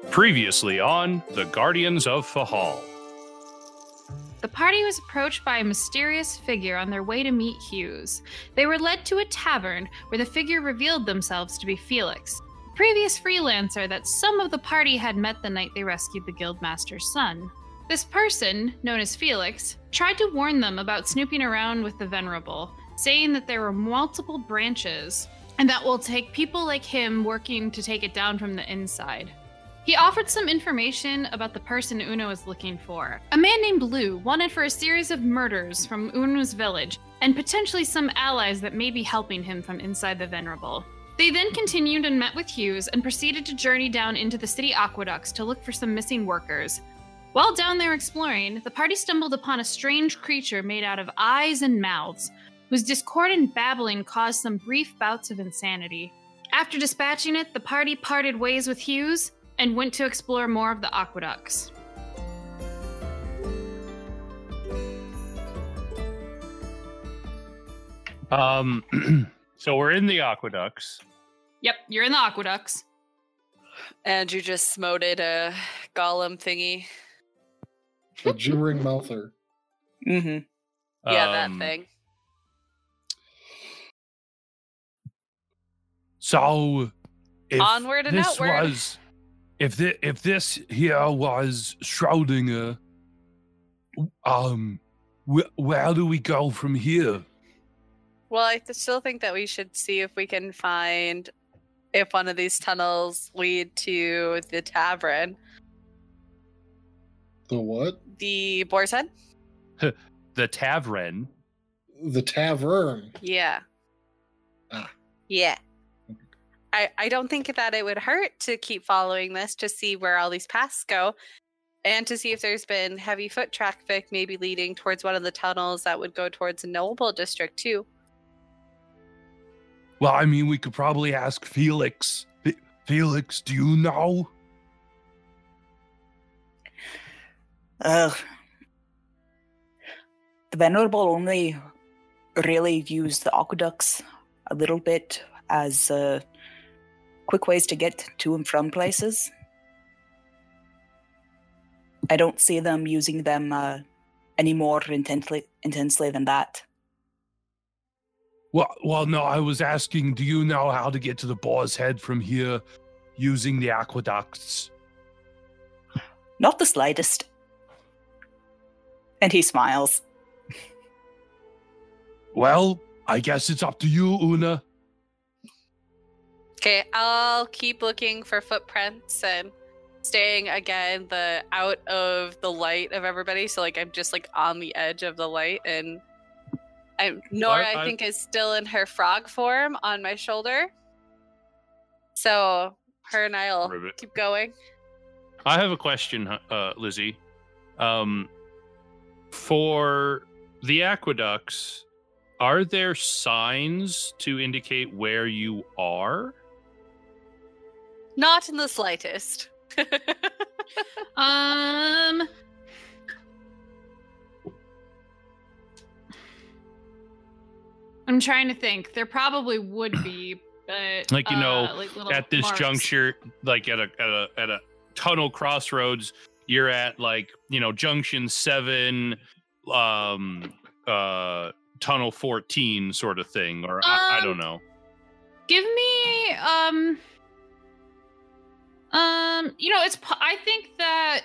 Previously on The Guardians of Fahal. The party was approached by a mysterious figure on their way to meet Hughes. They were led to a tavern where the figure revealed themselves to be Felix, a previous freelancer that some of the party had met the night they rescued the guildmaster's son. This person, known as Felix, tried to warn them about snooping around with the Venerable, saying that there were multiple branches and that will take people like him working to take it down from the inside. He offered some information about the person Una was looking for. A man named Lou, wanted for a series of murders from Una's village, and potentially some allies that may be helping him from inside the Venerable. They then continued and met with Hughes and proceeded to journey down into the city aqueducts to look for some missing workers. While down there exploring, the party stumbled upon a strange creature made out of eyes and mouths, whose discordant babbling caused some brief bouts of insanity. After dispatching it, the party parted ways with Hughes and went to explore more of the aqueducts. So we're in the aqueducts. Yep, you're in the aqueducts. Andrew just smoted a golem thingy. The gibbering mouther. Mm-hmm. Yeah, that thing. So, if onward and outward. If this here was Schrodinger, where do we go from here? Well, I still think that we should see if we can find if one of these tunnels lead to the tavern. The what? The Boar's Head? The tavern? The tavern. Yeah. Yeah. I don't think that it would hurt to keep following this to see where all these paths go and to see if there's been heavy foot traffic maybe leading towards one of the tunnels that would go towards the Noble District too. Well, I mean, we could probably ask Felix. Felix, do you know? The Venerable only really use the aqueducts a little bit as quick ways to get to and from places. I don't see them using them any more intensely than that. Well, no, I was asking, do you know how to get to the Boar's Head from here using the aqueducts? Not the slightest. And he smiles. Well, I guess it's up to you, Una. Okay, I'll keep looking for footprints and staying again out of the light of everybody. So I'm just on the edge of the light, and Nora I think is still in her frog form on my shoulder. So her and I'll keep going. I have a question, Lizzie. For the aqueducts, are there signs to indicate where you are? Not in the slightest. I'm trying to think. There probably would be, but at this marks. juncture, at a tunnel crossroads, you're at junction 7, tunnel 14 sort of thing, or I don't know. Give me I think that.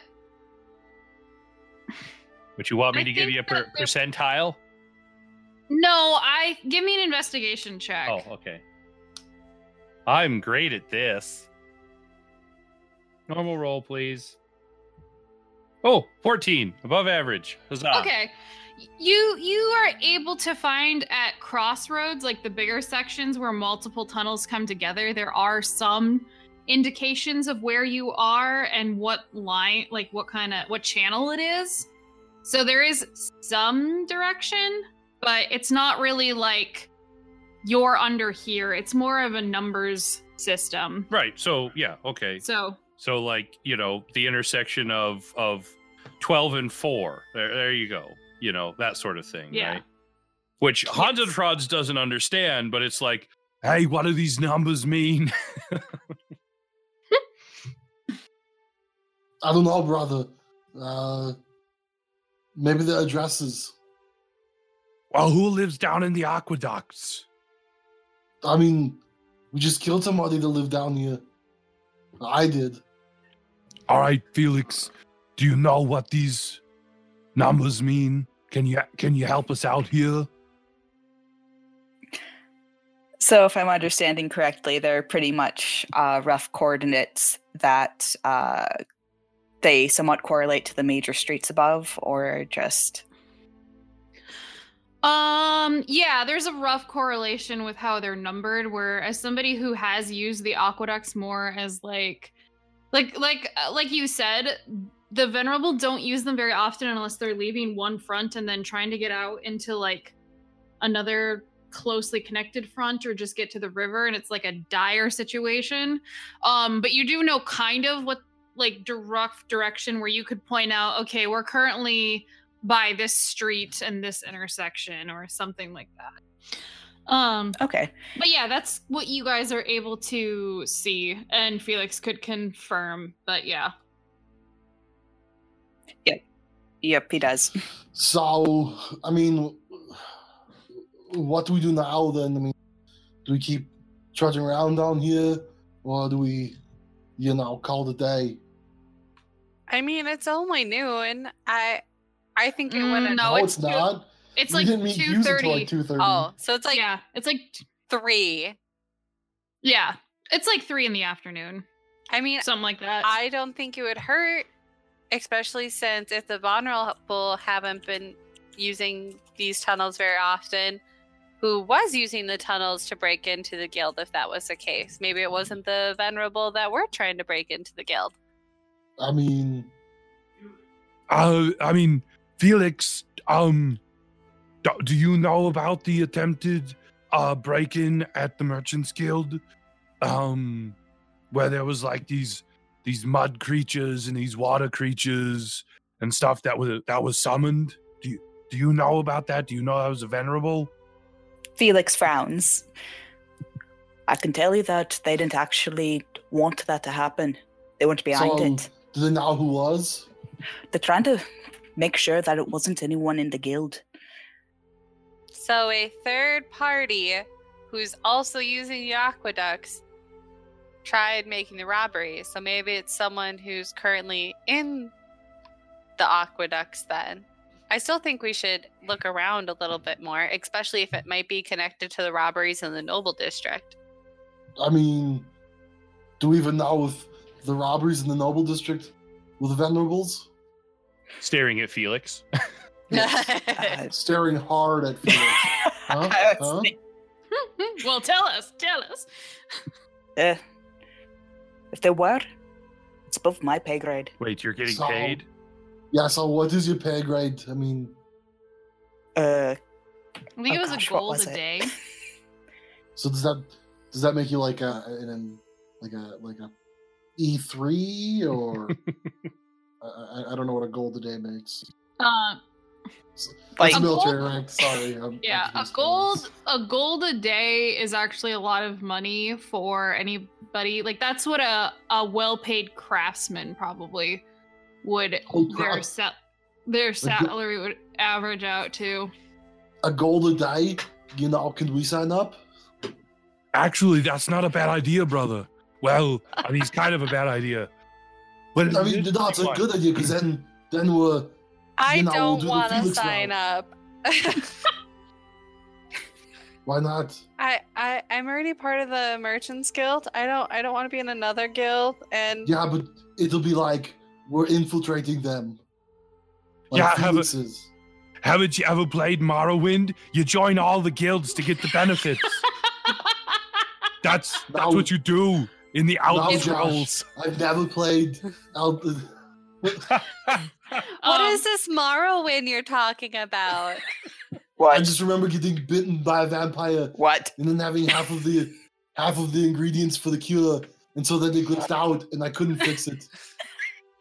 Would you want me to give you a percentile? No, give me an investigation check. Oh, okay. I'm great at this. Normal roll, please. Oh, 14, above average. Huzzah. Okay. You are able to find at crossroads, the bigger sections where multiple tunnels come together, there are some indications of where you are and what line, what channel it is. So there is some direction, but it's not really you're under here. It's more of a numbers system. Right. So yeah. Okay. So the intersection of 12 and 4. There you go. That sort of thing. Yeah. Right? Which Hondatrods doesn't understand, but it's hey, what do these numbers mean? I don't know, brother. Maybe the addresses. Well, who lives down in the aqueducts? I mean, we just killed somebody that lived down here. I did. All right, Felix, do you know what these numbers mean? Can you help us out here? So, if I'm understanding correctly, they're pretty much rough coordinates that they somewhat correlate to the major streets above, or just... Yeah, there's a rough correlation with how they're numbered, where as somebody who has used the aqueducts more as like you said, the Venerable don't use them very often unless they're leaving one front and then trying to get out into like another closely connected front or just get to the river, and it's like a dire situation. But you do know kind of what like rough direction where you could point out, okay, we're currently by this street and this intersection or something like that. Okay. But yeah, that's what you guys are able to see, and Felix could confirm. But yeah. Yep, he does. So, I mean, what do we do now then? I mean, do we keep trudging around down here, or do we, call it a day? I mean, it's only noon. I think it wouldn't. No, it's not. It's We like didn't meet Hughes until 2:30. like 2:30. Oh, so it's like Yeah, it's like 3. yeah, it's like 3 in the afternoon, I mean, something like that. I don't think it would hurt, especially since if the Vulnerable haven't been using these tunnels very often, who was using the tunnels to break into the guild if that was the case? Maybe it wasn't the Venerable that were trying to break into the guild. I mean, Felix, do you know about the attempted break-in at the Merchants Guild? Where there was like these mud creatures and these water creatures and stuff that was summoned. Do you know about that? Do you know that was a Venerable? Felix frowns. I can tell you that they didn't actually want that to happen. They weren't behind it. Do they know who was? They're trying to make sure that it wasn't anyone in the guild. So a third party who's also using the aqueducts tried making the robbery. So maybe it's someone who's currently in the aqueducts then. I still think we should look around a little bit more, especially if it might be connected to the robberies in the Noble District. I mean, do we even know if the robberies in the Noble District were the Venerables? Staring at Felix. Staring hard at Felix. Huh? Huh? Well, tell us. If they were, it's above my pay grade. Wait, you're getting So- paid? Yeah, so what is your pay grade? I mean, I think it Oh was gosh, a what gold was a it? day. so does that make you like a E3 or I don't know what a gold a day makes. That's Like- military gold- rank. Sorry. I'm Yeah, a confused by this. gold a day is actually a lot of money for anybody. Like that's what a well-paid craftsman probably would Oh, crap. their salary would average out to. A gold a day? Can we sign up? Actually, that's not a bad idea, brother. Well, I mean, it's kind of a bad idea. But I mean, no, it's a good idea because then we're. I we'll don't do the want to Felix sign route. up. Why not? I'm already part of the Merchants Guild. I don't want to be in another guild. And Yeah, but it'll be like we're infiltrating them. Like Yeah, Felix is. haven't you ever played Morrowind? You join all the guilds to get the benefits. That's Now- what you do in the Now, Outer Josh, Scrolls. I've never played out. what is this Morrowind you're talking about? I What? just remember getting bitten by a vampire What? and then having half of the ingredients for the cure, and so then it glitched out, and I couldn't fix it.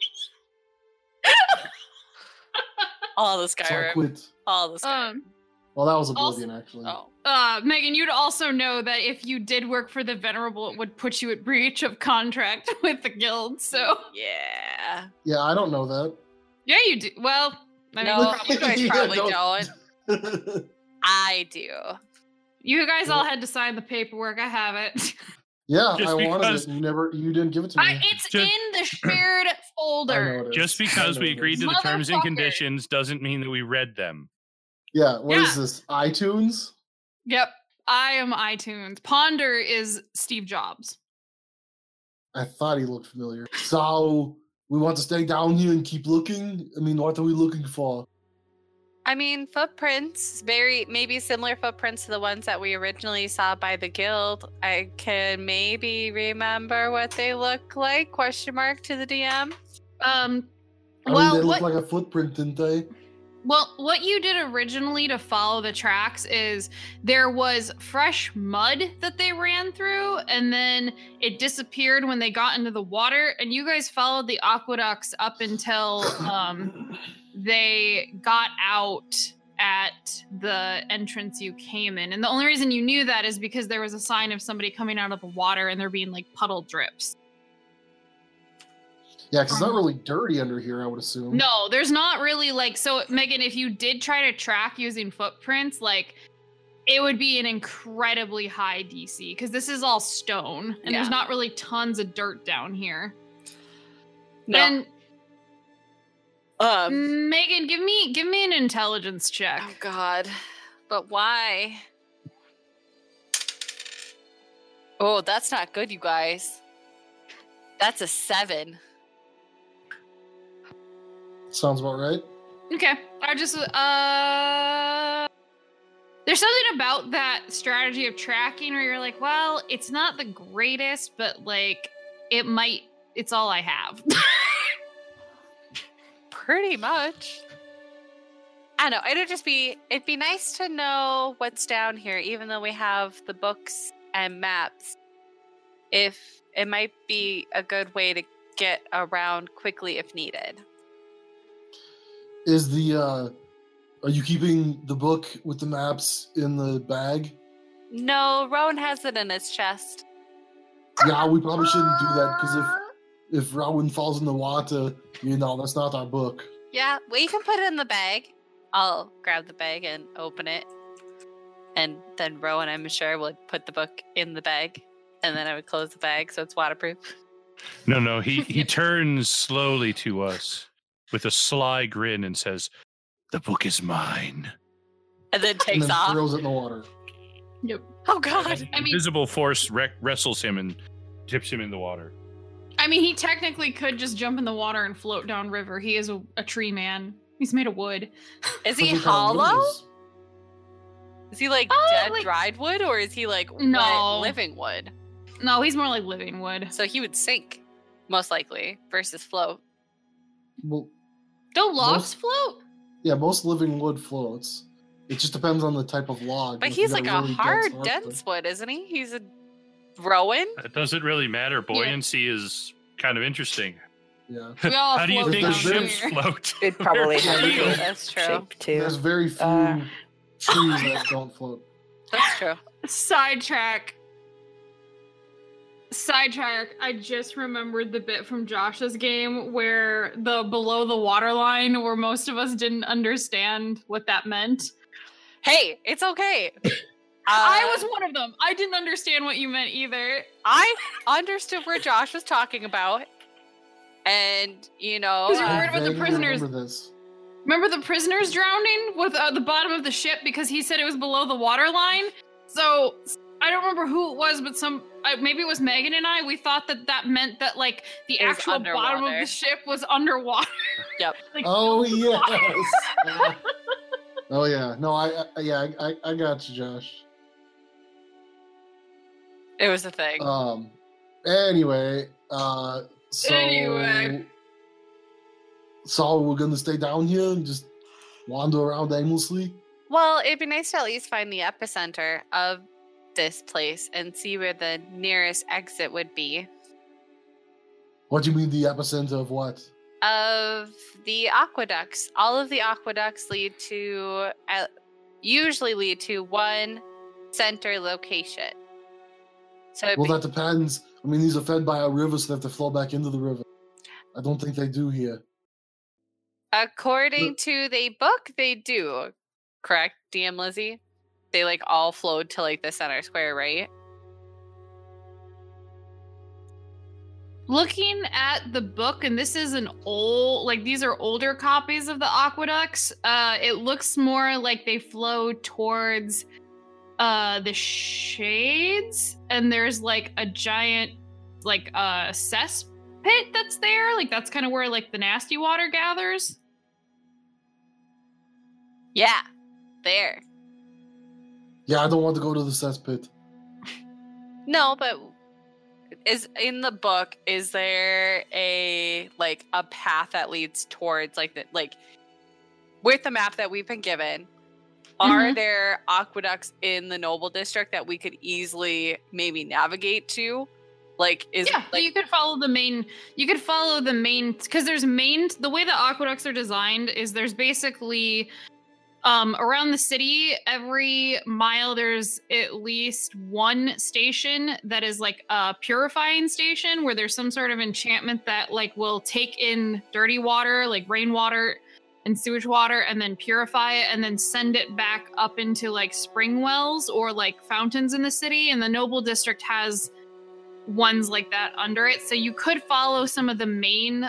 All the So I Skyrim. quit. All the Skyrim. Well, that was Oblivion, actually. Oh. Megan, you'd also know that if you did work for the Venerable, it would put you at breach of contract with the guild. So Yeah. Yeah, I don't know that. yeah, you do. Well, I mean, No, you you guys Yeah, probably don't. don't. I do. You guys all had to sign the paperwork. I have it. Yeah, Just I wanted because- it. You didn't give it to me. It's Just- in the shared I know folder. it is. Just I because know we it agreed is. to the terms and Motherfucker. conditions doesn't mean that we read them. Yeah, what is Yeah. this? iTunes? Yep, I am iTunes. Ponder is Steve Jobs. I thought he looked familiar. So we want to stay down here and keep looking? I mean, what are we looking for? I mean, footprints, maybe similar footprints to the ones that we originally saw by the guild. I can maybe remember what they look like, question mark to the DM. I mean, Well, they look what- like a footprint, didn't they? Well, what you did originally to follow the tracks is there was fresh mud that they ran through, and then it disappeared when they got into the water. And you guys followed the aqueducts up until they got out at the entrance you came in. And the only reason you knew that is because there was a sign of somebody coming out of the water, and there being like puddle drips. Yeah, because it's not really dirty under here, I would assume. No, there's not really like, so Megan, if you did try to track using footprints, like it would be an incredibly high DC because this is all stone and there's Yeah. not really tons of dirt down here. No. And Um. Megan, give me an intelligence check. Oh God. But why? Oh, that's not good, you guys. That's a 7. Sounds about right. Okay. I just there's something about that strategy of tracking where you're like, well, it's not the greatest, but like it's all I have. Pretty much. I don't know. It'd be nice to know what's down here, even though we have the books and maps. If it might be a good way to get around quickly if needed. Is are you keeping the book with the maps in the bag? No, Rowan has it in his chest. Yeah, we probably shouldn't do that because if Rowan falls in the water, that's not our book. Yeah, well, you can put it in the bag. I'll grab the bag and open it. And then Rowan, I'm sure, would put the book in the bag. And then I would close the bag so it's waterproof. No, he turns slowly to us with a sly grin and says, "The book is mine." And then And takes then off. throws it in the water. Yep. Oh, God. I mean- Invisible force wrestles him and tips him in the water. I mean, he technically could just jump in the water and float down river. He is a tree man. He's made of wood. Is he Depends on what kind of wood it hollow? is. Is he like Oh, dead, like- dried wood? Or is he like No. wet, living wood? No, he's more like living wood. So he would sink, most likely, versus float. Well, Don't logs Most- float? yeah, most living wood floats. It just depends on the type of log. But If you he's got like a really hard, hardwood- dense wood, isn't he? He's a Rowan? It doesn't really matter. Buoyancy is kind of interesting. Yeah. We all How do you float think down there's- ships here. float? It probably They're has a sealed. That's true. shape too. There's very few Uh, trees that don't float. That's true. Sidetrack. I just remembered the bit from Josh's game where the below the water line, where most of us didn't understand what that meant. Hey, it's okay. I was one of them. I didn't understand what you meant either. I understood where Josh was talking about. And, you know, 'Cause you're I worried about the vaguely prisoners. remember this. Remember the prisoners drowning with the bottom of the ship because he said it was below the water line? So I don't remember who it was, but maybe it was Megan and I. We thought that meant that like the It was actual bottom of underwater. the ship was underwater. Yep. Like, Oh yes. Oh yeah. No, I got you, Josh. It was a thing. Anyway, so Anyway. so we're gonna stay down here and just wander around aimlessly. Well, it'd be nice to at least find the epicenter of this place and see where the nearest exit would be What do you mean the epicenter of what? of the aqueducts. All of the aqueducts lead to, usually lead to one center location. So Well, that depends. I mean, these are fed by a river, so they have to flow back into the river. I don't think they do here. according to the book, they do. Correct, DM Lizzie? They like all flowed to like the center square, right? Looking at the book, and this is an old, like these are older copies of the aqueducts. It looks more like they flow towards the shades, and there's like a giant like cesspit that's there. Like that's kind of where like the nasty water gathers. Yeah, there. Yeah, I don't want to go to the cesspit. No, but is in the book, is there a like a path that leads towards like the like with the map that we've been given? Are there aqueducts in the Noble District that we could easily maybe navigate to? Like, is Yeah, like you could follow the main. You could follow the main because there's main. The way the aqueducts are designed is there's basically around the city, every mile there's at least one station that is like a purifying station where there's some sort of enchantment that like will take in dirty water, like rainwater and sewage water, and then purify it and then send it back up into like spring wells or like fountains in the city. And the Noble District has ones like that under it. So you could follow some of the main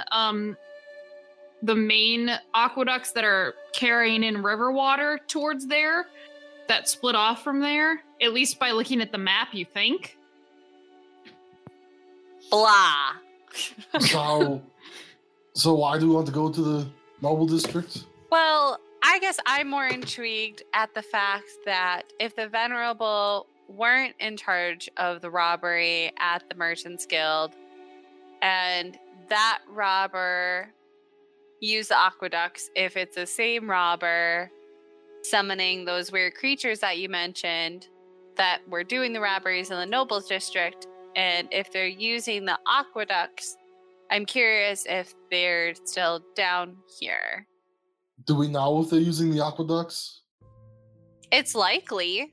aqueducts that are carrying in river water towards there that split off from there, at least by looking at the map, you think. blah. So why do we want to go to the Noble District? Well, I guess I'm more intrigued at the fact that if the Venerable weren't in charge of the robbery at the Merchants Guild, and that robber used the aqueducts, if it's the same robber summoning those weird creatures that you mentioned that were doing the robberies in the Nobles District, and if they're using the aqueducts, I'm curious if they're still down here. Do we know if they're using the aqueducts? It's likely.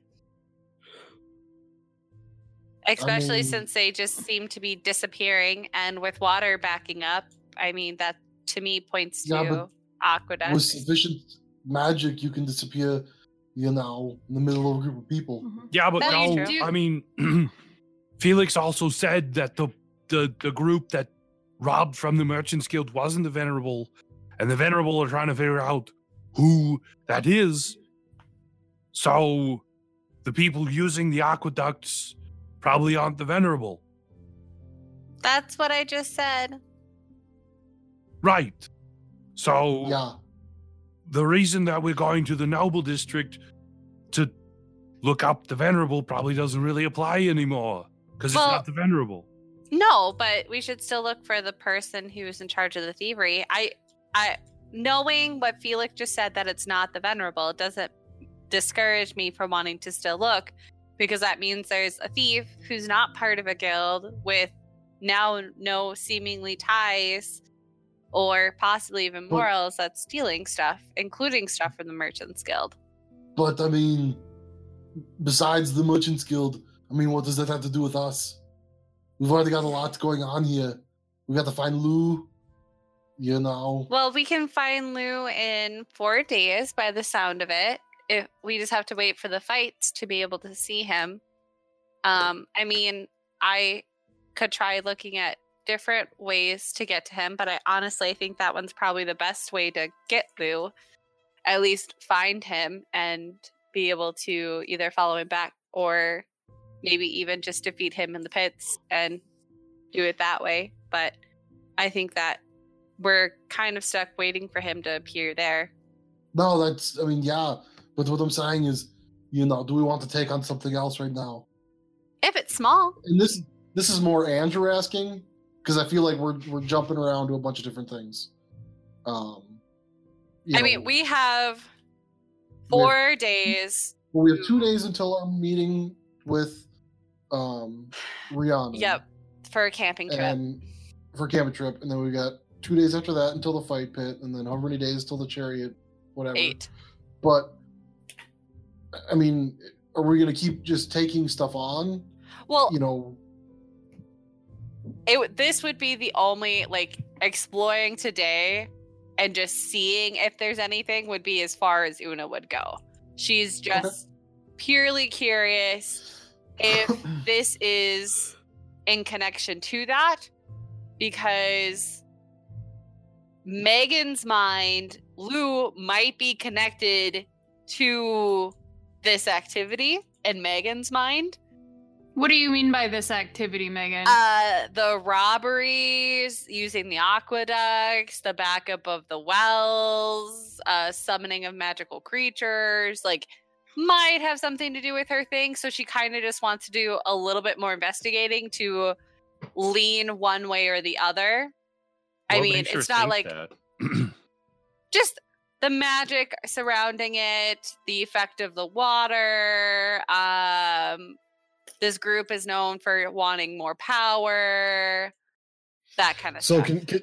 Especially mean- since they just seem to be disappearing, and with water backing up, I mean, that to me points Yeah, to but aqueducts. With sufficient magic, you can disappear, in the middle of a group of people. Yeah, but That is no, true. I mean, Felix also said that the group that robbed from the Merchants Guild wasn't the Venerable, and the Venerable are trying to figure out who that is. So the people using the aqueducts probably aren't the Venerable. That's what I just said. Right. So Yeah. the reason that we're going to the Noble District to look up the Venerable probably doesn't really apply anymore because Well- it's not the Venerable. No, but we should still look for the person who's in charge of the thievery. I knowing what Felix just said, that it's not the Venerable, it doesn't discourage me from wanting to still look, because that means there's a thief who's not part of a guild with now no seemingly ties or possibly even But- morals that's stealing stuff, including stuff from the Merchants Guild. But I mean, besides the Merchants Guild, what does that have to do with us? We've already got a lot going on here. We got to find Lou, Well, we can find Lou in 4 days by the sound of it. If we just have to wait for the fights to be able to see him. I could try looking at different ways to get to him, but I honestly think that one's probably the best way to get Lou. At least find him and be able to either follow him back or maybe even just defeat him in the pits and do it that way. But I think that we're kind of stuck waiting for him to appear there. No, yeah. But what I'm saying is, do we want to take on something else right now? If it's small. And this is more Andrew asking, because I feel like we're jumping around to a bunch of different things. We have 4 days. Well, we have 2 days until our meeting with Rihanna. Yep. For a camping trip. And for a camping trip, and then we got 2 days after that until the fight pit, and then however many days till the chariot, whatever. 8. But I mean, are we gonna keep just taking stuff on? Well, You know, this would be the only like exploring today and just seeing if there's anything would be as far as Una would go. She's just purely curious if this is in connection to that, because Megan's mind, Lou might be connected to this activity in Megan's mind. What do you mean by this activity, Megan? The robberies, using the aqueducts, the backup of the wells, summoning of magical creatures, like, might have something to do with her thing. So she kind of just wants to do a little bit more investigating to lean one way or the other. I What mean, makes her it's not think like that? just the magic surrounding it, the effect of the water. This group is known for wanting more power, that kind of So stuff.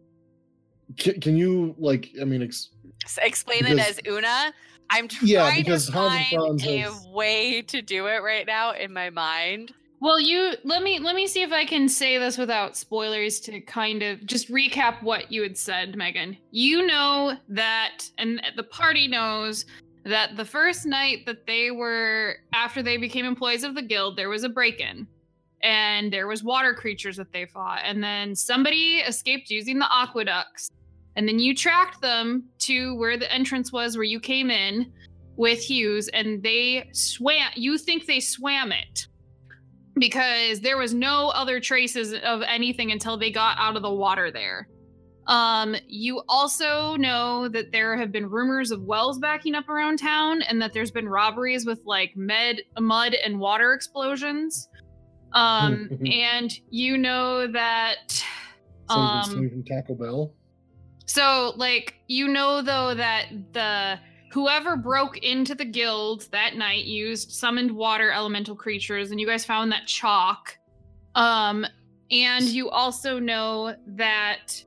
can you, like, I mean, Explain it because- as Una. I'm trying because to Hans and find Franz a is- way to do it right now in my mind. Well, let me see if I can say this without spoilers to kind of just recap what you had said, Megan. You know that, and the party knows that the first night that after they became employees of the guild, there was a break-in. And there was water creatures that they fought. And then somebody escaped using the aqueducts. And then you tracked them to where the entrance was, where you came in with Hughes, and they swam. You think they swam it because there was no other traces of anything until they got out of the water there. You also know that there have been rumors of wells backing up around town, and that there's been robberies with like mud and water explosions. And you know that someone's been stealing from Taco Bell. so, like, you know, though, that whoever broke into the guild that night used summoned water elemental creatures, and you guys found that chalk. And you also know that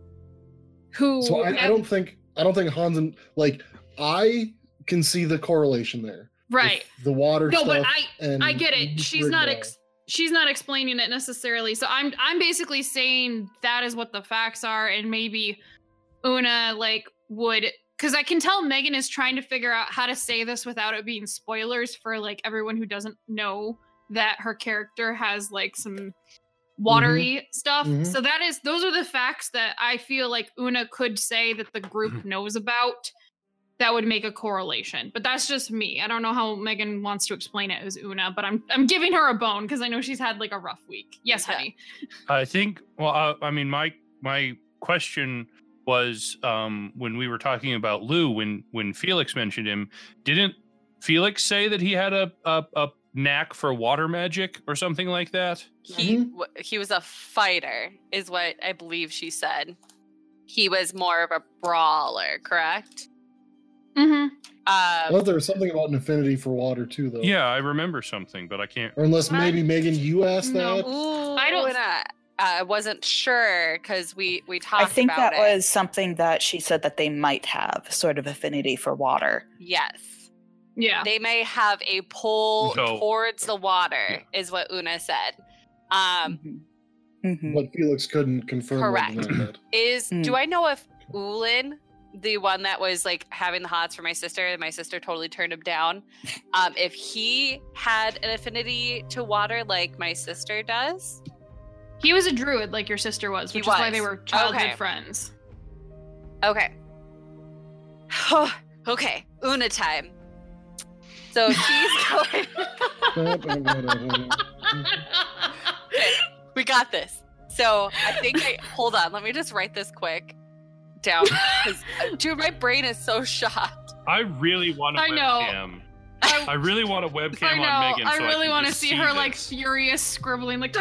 So I don't think Hans and, like, I can see the correlation there. right. with the water No, stuff. but I get it. She's not Rigdale. she's not explaining it necessarily. So I'm basically saying that is what the facts are, and maybe Una would, because I can tell Megan is trying to figure out how to say this without it being spoilers for like everyone who doesn't know that her character has like some watery stuff. Mhm. So those are the facts that I feel like Una could say that the group knows about. That would make a correlation, but that's just me. I don't know how Megan wants to explain it as Una, but I'm giving her a bone because I know she's had like a rough week. Yes, honey. I think. Well, I mean, my question was when we were talking about Lou, when Felix mentioned him, didn't Felix say that he had a knack for water magic or something like that? He was a fighter, is what I believe she said. He was more of a brawler, correct? Mm-hmm. I thought there was something about an affinity for water too, though. Yeah, I remember something, but I can't. Or unless maybe Megan, you asked No. that. Ooh, I don't- I wasn't sure because we talked I think about that it. was something that she said that they might have sort of affinity for water. Yes. Yeah. They may have a pull So- towards the water, is what Una said. Mhm. But Felix couldn't confirm. or Correct. deny that. Do I know if Ulin, the one that was like having the hots for my sister, and my sister totally turned him down, if he had an affinity to water like my sister does? He was a druid like your sister was, He which is why was. they were childhood Okay. friends. Okay. Okay, Una time. So she's going. We got this. So I think hold on, let me just write this quick down because dude, my brain is so shot. I really want a I know. webcam. I really want a webcam I know. on Megan. I so really want want to see her like this. furious scribbling like.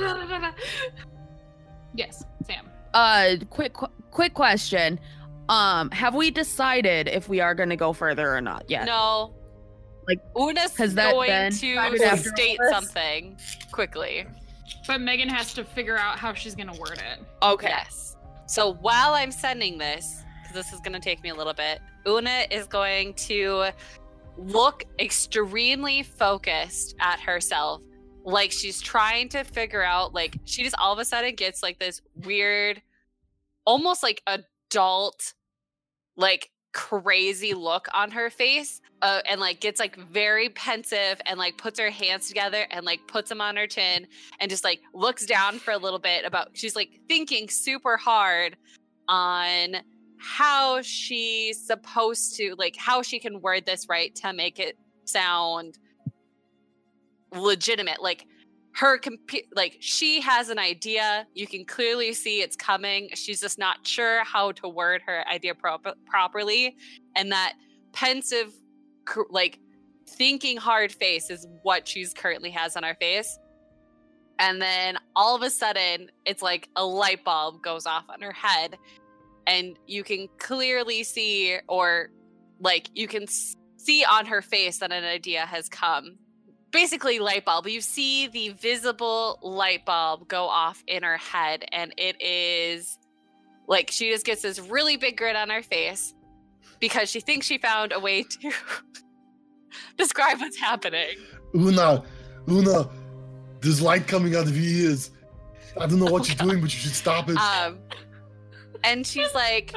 Yes, Sam. Quick question. Have we decided if we are going to go further or not yet? No. Like, Una's has that going been to decided after state all this? something quickly. But Megan has to figure out how she's gonna word it. Okay. Yes. So while I'm sending this, because this is going to take me a little bit, Una is going to look extremely focused at herself, like she's trying to figure out, like she just all of a sudden gets like this weird, almost like adult, like crazy look on her face, and like gets like very pensive and like puts her hands together and like puts them on her chin and just like looks down for a little bit she's like thinking super hard on how she's supposed to, like how she can word this right to make it sound legitimate. Like like she has an idea, you can clearly see it's coming, she's just not sure how to word her idea properly, and that pensive, like thinking hard face is what she's currently has on her face. And then all of a sudden it's like a light bulb goes off on her head, and you can clearly see, or like you can see on her face that an idea has come. Basically light bulb. You see the visible light bulb go off in her head, and it is like she just gets this really big grin on her face because she thinks she found a way to describe what's happening. Una, there's light coming out of your ears. I don't know what you're doing, but you should stop it. And she's like,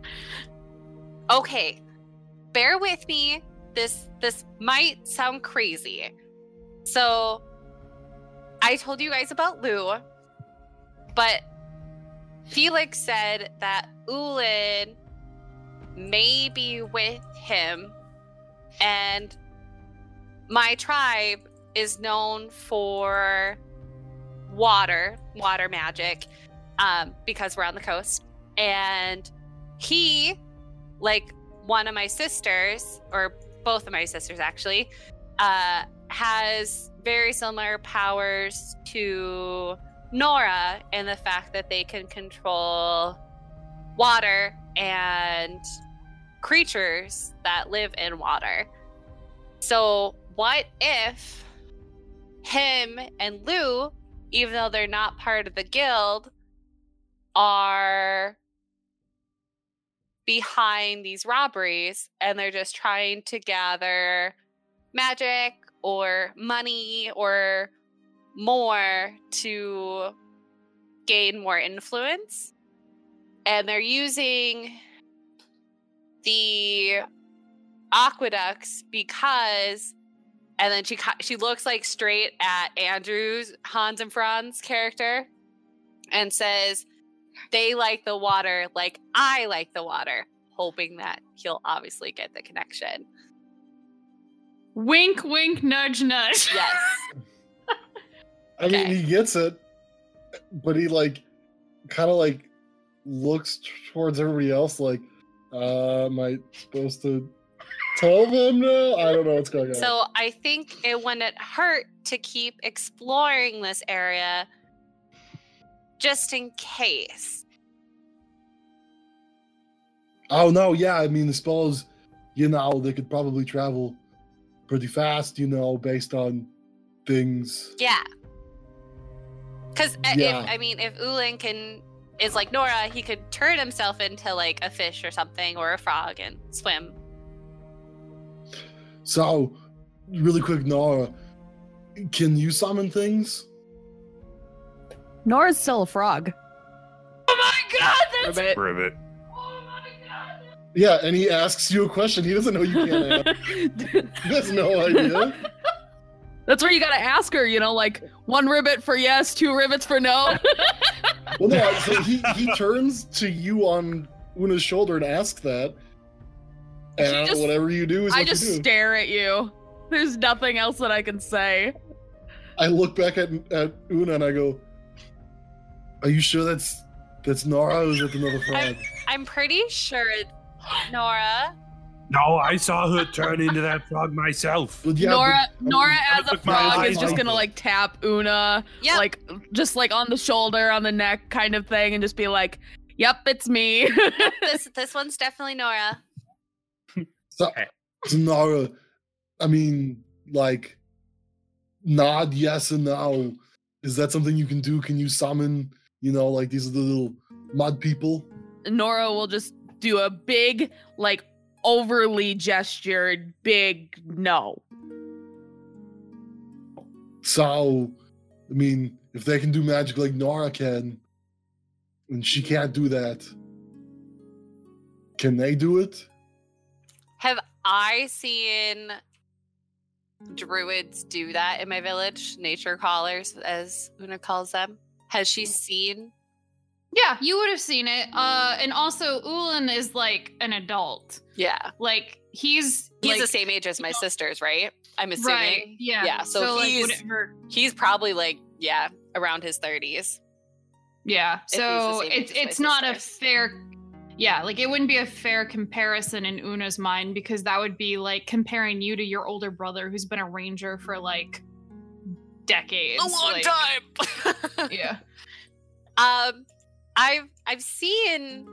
okay, bear with me. This might sound crazy. So, I told you guys about Lou, but Felix said that Ulin may be with him, and my tribe is known for water magic, because we're on the coast, and he, like one of my sisters, or both of my sisters actually, has very similar powers to Nora in the fact that they can control water and creatures that live in water. So what if him and Lou, even though they're not part of the guild, are behind these robberies, and they're just trying to gather magic or money or more to gain more influence, and they're using the aqueducts because, and then she looks like straight at Andrew's, Hans and Franz character, and says, they like the water like I like the water, hoping that he'll obviously get the connection. Wink, wink, nudge, nudge. Yes. I mean, he gets it, but he like kind of like looks towards everybody else like, am I supposed to tell them now? I don't know what's going on. So I think it wouldn't hurt to keep exploring this area just in case. Oh no, yeah, I mean the spells, they could probably travel pretty fast, based on things. Yeah. Because if Ulin is like Nora, he could turn himself into like a fish or something, or a frog, and swim. So, really quick, Nora, can you summon things? Nora's still a frog. Oh my god, that's Ribbit. Oh my god. Yeah, and he asks you a question. He doesn't know you can't ask. He has no idea. That's where you gotta ask her, like 1 ribbit for yes, 2 rivets for no. Well, no, so he turns to you on Una's shoulder and asks that. And whatever you do is what you do. I just stare at you. There's nothing else that I can say. I look back at Una and I go, are you sure that's Nora, or is it another frog? I'm pretty sure it's Nora. No, I saw her turn into that frog myself. Well, yeah, Nora as a frog is just gonna like like tap Una, like just like on the shoulder, on the neck kind of thing, and just be like, yep, it's me. This one's definitely Nora. So Nora, I mean, like, nod yes and no. Is that something you can do? Can you summon, like these are the little mud people? Nora will just do a big, like, overly gestured big no. So, I mean, if they can do magic like Nora can, and she can't do that, can they do it? Have I seen druids do that in my village? Nature callers, as Una calls them. Has she seen? Yeah, you would have seen it. And also, Ulan is like an adult. Yeah. Like, he's like, the same age as my sisters, right? I'm assuming. Right, yeah. Yeah, so like, he's whatever. he's probably like, yeah, around his 30s. Yeah, he's the so same age as it's my not a sisters. fair. Yeah, like it wouldn't be a fair comparison in Una's mind because that would be like comparing you to your older brother who's been a ranger for like decades. A long like, time. Yeah. I've seen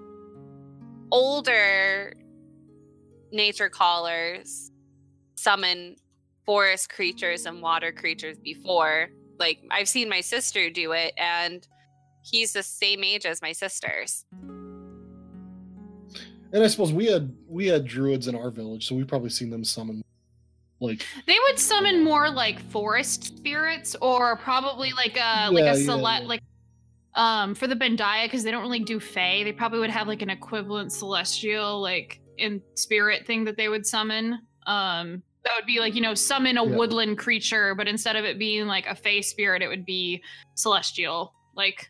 older nature callers summon forest creatures and water creatures before. Like I've seen my sister do it, and he's the same age as my sisters. And I suppose we had druids in our village, so we've probably seen them summon like They would summon more like forest spirits or probably like a like for the Bendiah, because they don't really do fae, they probably would have like an equivalent celestial like in spirit thing that they would summon. That would be like, summon a woodland creature, but instead of it being like a fae spirit, it would be celestial. Like,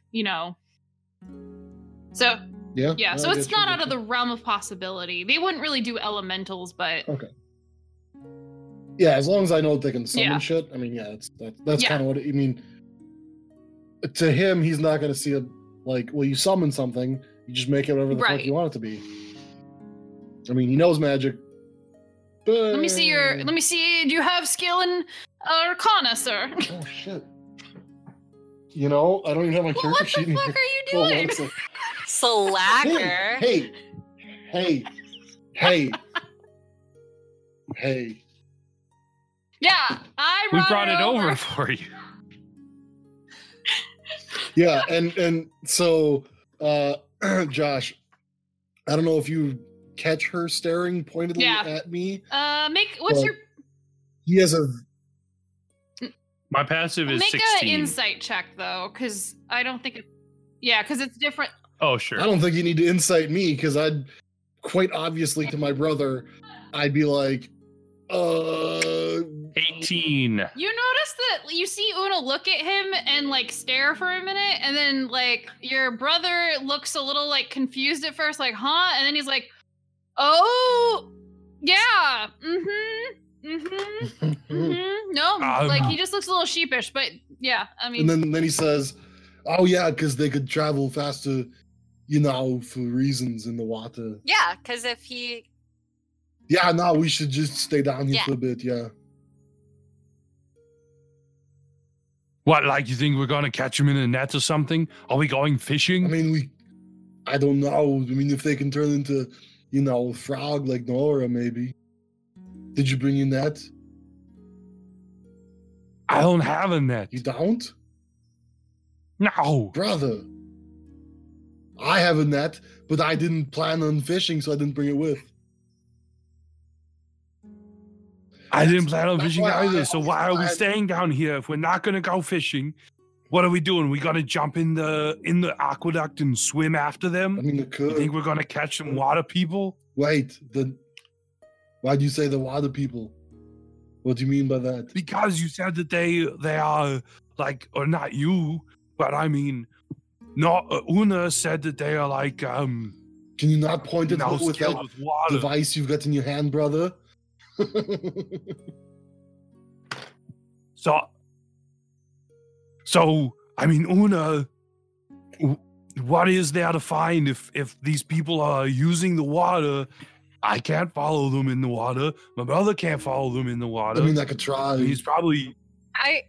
So yeah. So it's not out of the realm of possibility. They wouldn't really do elementals, but Okay. Yeah, as long as I know that they can summon shit. I mean, yeah, that's kind of what I mean. To him, he's not going to see it like, well, you summon something, you just make it whatever the fuck you want it to be. I mean, he knows magic. But... Let me see. Do you have skill in Arcana, sir? Oh shit! I don't even have my character sheet. What the fuck are you doing? Slacker. Hey. Yeah, We brought it over for you. Yeah, and so, Josh, I don't know if you catch her staring pointedly at me. What's your? He has a. My passive is Make 16. an insight check though, because I don't think it. Yeah, because it's different. Oh sure. I don't think you need to insight me because I'd quite obviously to my brother, I'd be like, 18. You notice that you see Una look at him and like stare for a minute, and then like your brother looks a little like confused at first, like, huh? And then he's like, oh, yeah, no, like he just looks a little sheepish, but yeah, I mean. And then he says, oh yeah, because they could travel faster, for reasons in the water. Yeah, because if he. Yeah, no, we should just stay down here for a bit, yeah. What, like you think we're going to catch him in a net or something? Are we going fishing? I mean, I don't know. I mean, if they can turn into, a frog like Nora, maybe. Did you bring your net? I don't have a net. You don't? No. Brother. I have a net, but I didn't plan on fishing, so I didn't bring it with. I didn't plan on fishing either, so why are we staying down here if we're not going to go fishing? What are we doing? We got to jump in the aqueduct and swim after them? I mean, it could. You think we're going to catch some water people? Wait, why'd you say the water people? What do you mean by that? Because you said that they are like, or not you, but I mean, Una said that they are like, Can you not point it out with that device you've got in your hand, brother? So I mean, Una, what is there to find if these people are using the water? I can't follow them in the water. My brother can't follow them in the water. I mean, I could try. He's probably. I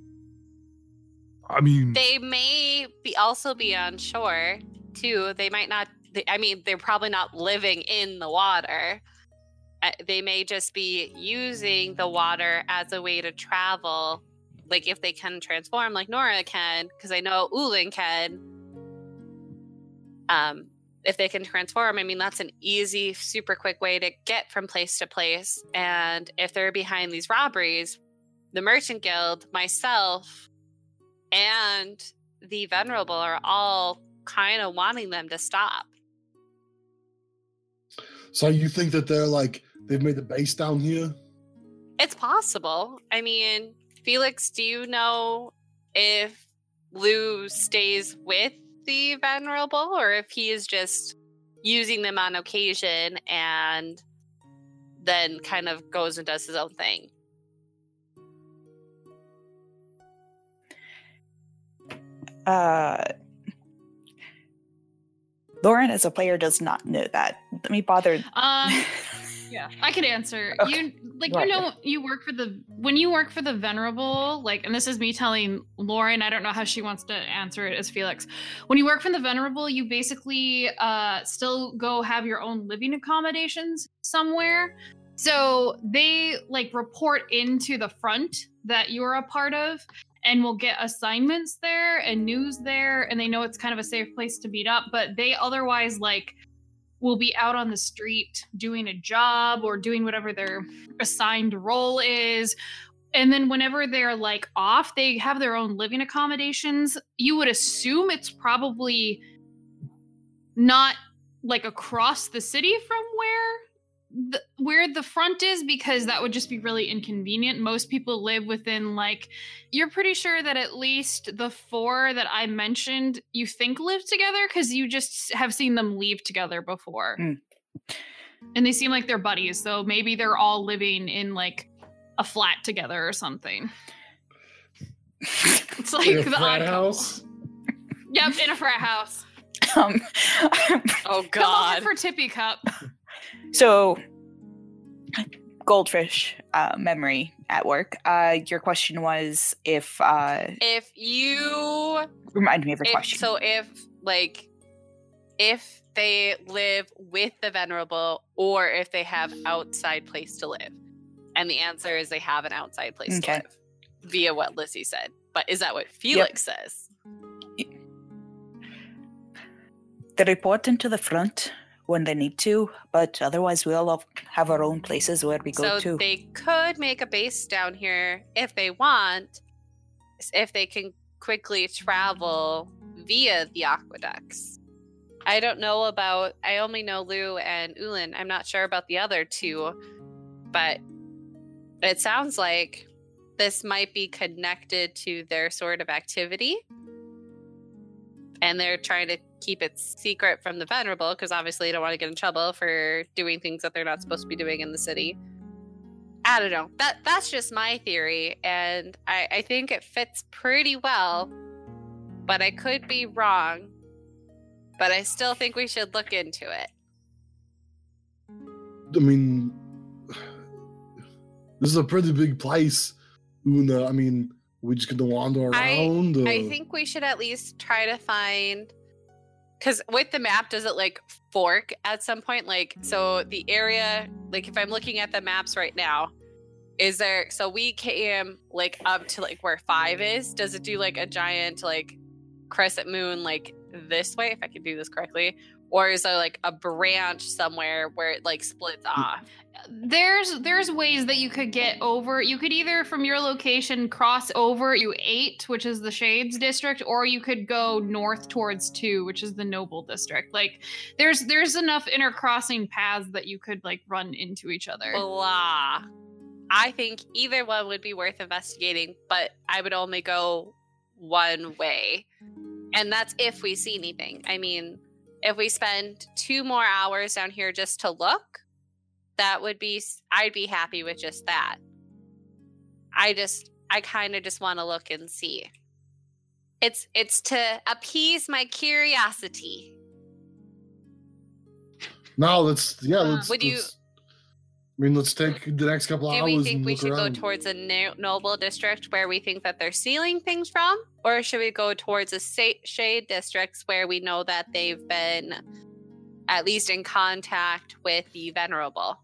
mean, they may also be on shore too. They might not. They're probably not living in the water. They may just be using the water as a way to travel. Like if they can transform like Nora can, because I know Ulan can. if they can transform, I mean, that's an easy, super quick way to get from place to place. And if they're behind these robberies, the Merchant Guild, myself, and the Venerable are all kind of wanting them to stop. So you think that they've made a base down here? It's possible. I mean, Felix, do you know if Lou stays with the Venerable or if he is just using them on occasion and then kind of goes and does his own thing? Lauren, as a player, does not know that. Let me bother. Yeah, I could answer. Okay. You work for when you work for the Venerable, and this is me telling Lauren, I don't know how she wants to answer it as Felix. When you work for the Venerable, you basically still go have your own living accommodations somewhere. So they report into the front that you're a part of, and will get assignments there and news there, and they know it's kind of a safe place to meet up, but they otherwise will be out on the street doing a job or doing whatever their assigned role is. And then whenever they're off, they have their own living accommodations. You would assume it's probably not across the city from where the front is, because that would just be really inconvenient. Most people live within you're pretty sure that at least the 4 that I mentioned you think live together, because you just have seen them leave together before. And they seem like they're buddies, so maybe they're all living in a flat together or something. It's in a frat house. Yep, in a frat house. Oh Come God! over for Tippy Cup. So, Goldfish memory at work. Your question was if you remind me of your question. So if they live with the Venerable or if they have outside place to live, and the answer is they have an outside place to live via what Lizzie said. But is that what Felix says? They report into the front when they need to, but otherwise we all have our own places where we go to. So they could make a base down here if they want, if they can quickly travel via the aqueducts. I don't know I only know Lou and Ulin. I'm not sure about the other 2, but it sounds like this might be connected to their sort of activity. And they're trying to keep it secret from the Venerable because obviously they don't want to get in trouble for doing things that they're not supposed to be doing in the city. I don't know. That's just my theory, and I think it fits pretty well, but I could be wrong. But I still think we should look into it. I mean, this is a pretty big place, Una. I mean, we just gonna wander around? I think we should at least try to find, because with the map, does it fork at some point? So the area, if I'm looking at the maps right now, is there, so we came up to where 5 is, does it do a giant crescent moon this way, if I can do this correctly? Or is there a branch somewhere where it splits off? There's ways that you could get over. You could either from your location cross over to 8, which is the Shades district, or you could go north towards 2, which is the Noble district. There's enough intercrossing paths that you could run into each other. Blah. I think either one would be worth investigating, but I would only go one way. And that's if we see anything. I mean, if we spend 2 more hours down here just to look, I'd be happy with just that. I kind of just want to look and see. It's to appease my curiosity. No, let's take the next couple hours. Do we think and we should around. go towards a Noble district where we think that they're stealing things from? Or should we go towards a Shade districts where we know that they've been at least in contact with the Venerable?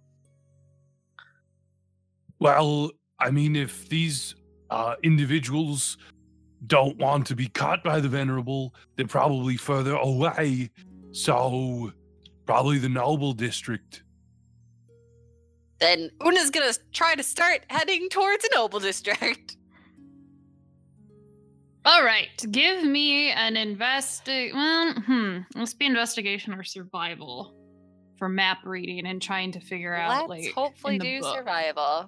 Well, I mean, if these individuals don't want to be caught by the Venerable, they're probably further away So, probably the Noble District. Then Una's gonna try to start heading towards a noble district. All right, give me an must be investigation or survival for map reading and trying to figure out. Let's like hopefully in the do book. survival.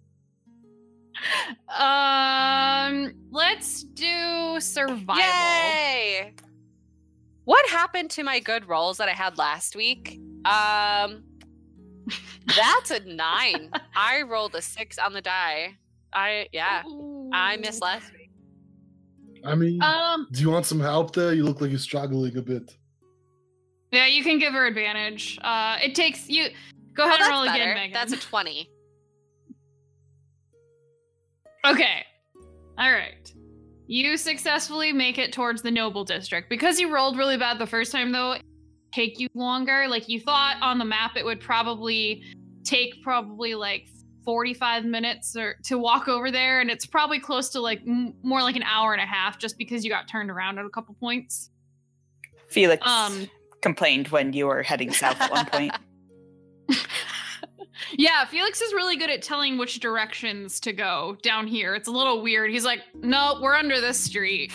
Let's do survival. Yay! What happened to my good rolls that I had last week? That's a 9. I rolled a 6 on the die. I missed last week. I mean, do you want some help there? You look like you're struggling a bit. Yeah, you can give her advantage. It takes you. Go ahead and roll better. again, Megan. That's a 20. Okay. All right. You successfully make it towards the Noble District. Because you rolled really bad the first time, though, it take you longer. Like, you thought on the map it would probably take like 45 minutes or to walk over there, and it's probably close to like more like an hour and a half just because you got turned around at a couple points. Felix complained when you were heading south at one point. Yeah, Felix is really good at telling which directions to go down here. It's a little weird. He's like, no, we're under this street.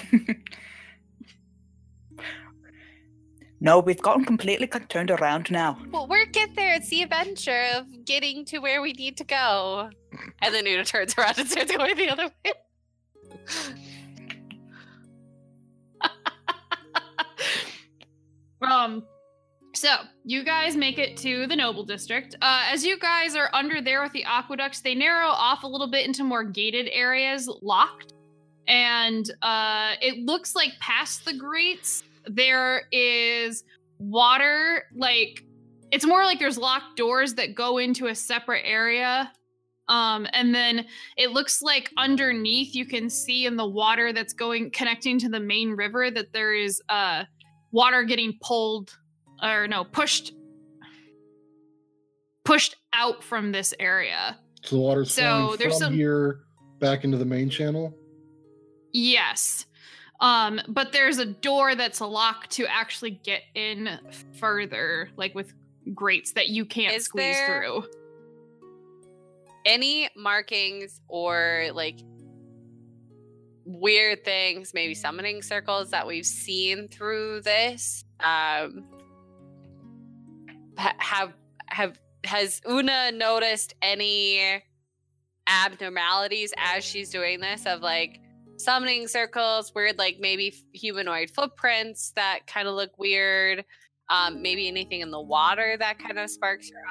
No, we've gotten completely turned around now. Well, we'll get there. It's the adventure of getting to where we need to go. And then Una turns around and starts going the other way. So you guys make it to the Noble District. As you guys are under there with the aqueducts, they narrow off a little bit into more gated areas, locked. And it looks like past the grates, there is water. Like, it's more like there's locked doors that go into a separate area. And then it looks like underneath you can see in the water that's connecting to the main river that there is water getting pushed out from this area. So the water's flowing from here back into the main channel? Yes. But there's a door that's locked to actually get in further, like with grates that you can't squeeze through. Any markings or like weird things, maybe summoning circles that we've seen through this? Has Una noticed any abnormalities as she's doing this of like summoning circles, weird like maybe humanoid footprints that kind of look weird, maybe anything in the water that kind of sparks your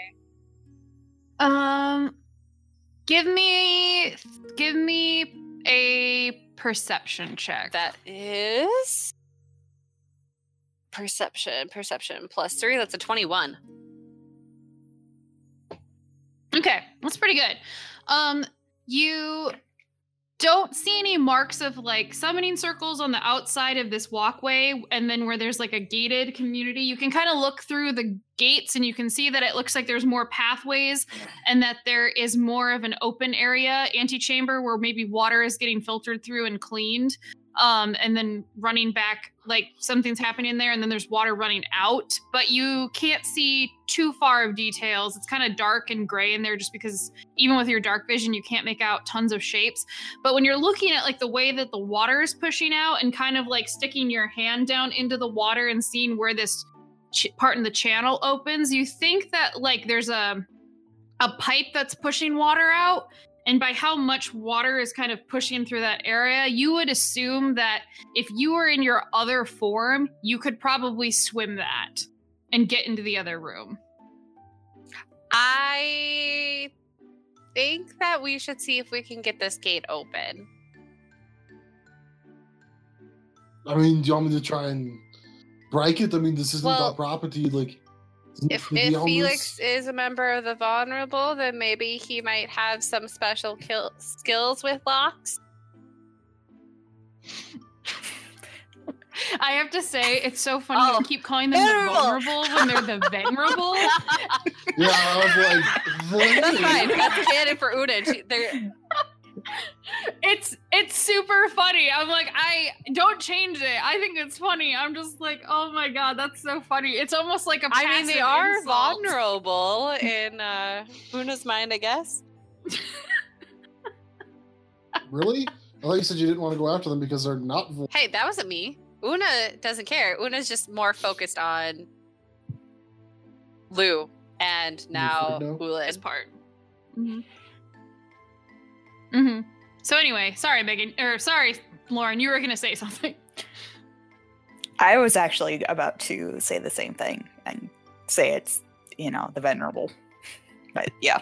eye? Give me a perception check. That is perception +3. That's a 21. Okay, that's pretty good. You don't see any marks of like summoning circles on the outside of this walkway, and then where there's like a gated community, you can kind of look through the gates and you can see that it looks like there's more pathways and that there is more of an open area, antechamber, where maybe water is getting filtered through and cleaned. And then running back, like something's happening in there, and then there's water running out, but you can't see too far of details. It's kind of dark and gray in there just because even with your dark vision, you can't make out tons of shapes. But when you're looking at like the way that the water is pushing out and kind of like sticking your hand down into the water and seeing where this part in the channel opens, you think that like there's a pipe that's pushing water out. And by how much water is kind of pushing through that area, you would assume that if you were in your other form, you could probably swim that and get into the other room. I think that we should see if we can get this gate open. I mean, do you want me to try and break it? I mean, this isn't our property. Like, if Felix is a member of the Vulnerable, then maybe he might have some special skills with locks. I have to say, it's so funny you keep calling them the vulnerable when they're the venerable. Yeah, I was like, that's fine. That's canon for Una. It's super funny. I'm like, I don't change it. I think it's funny. I'm just like, oh my god, that's so funny. It's almost like a I mean, they passive are insult. vulnerable in Una's mind, I guess. Really? I thought you said you didn't want to go after them because they're not. Hey, that wasn't me. Una doesn't care. Una's just more focused on Lou and now Fredo? Ulin. This part. Mm-hmm. So anyway, sorry, Megan, or sorry, Lauren, you were gonna say something. I was actually about to say the same thing and say it's, the venerable. But yeah.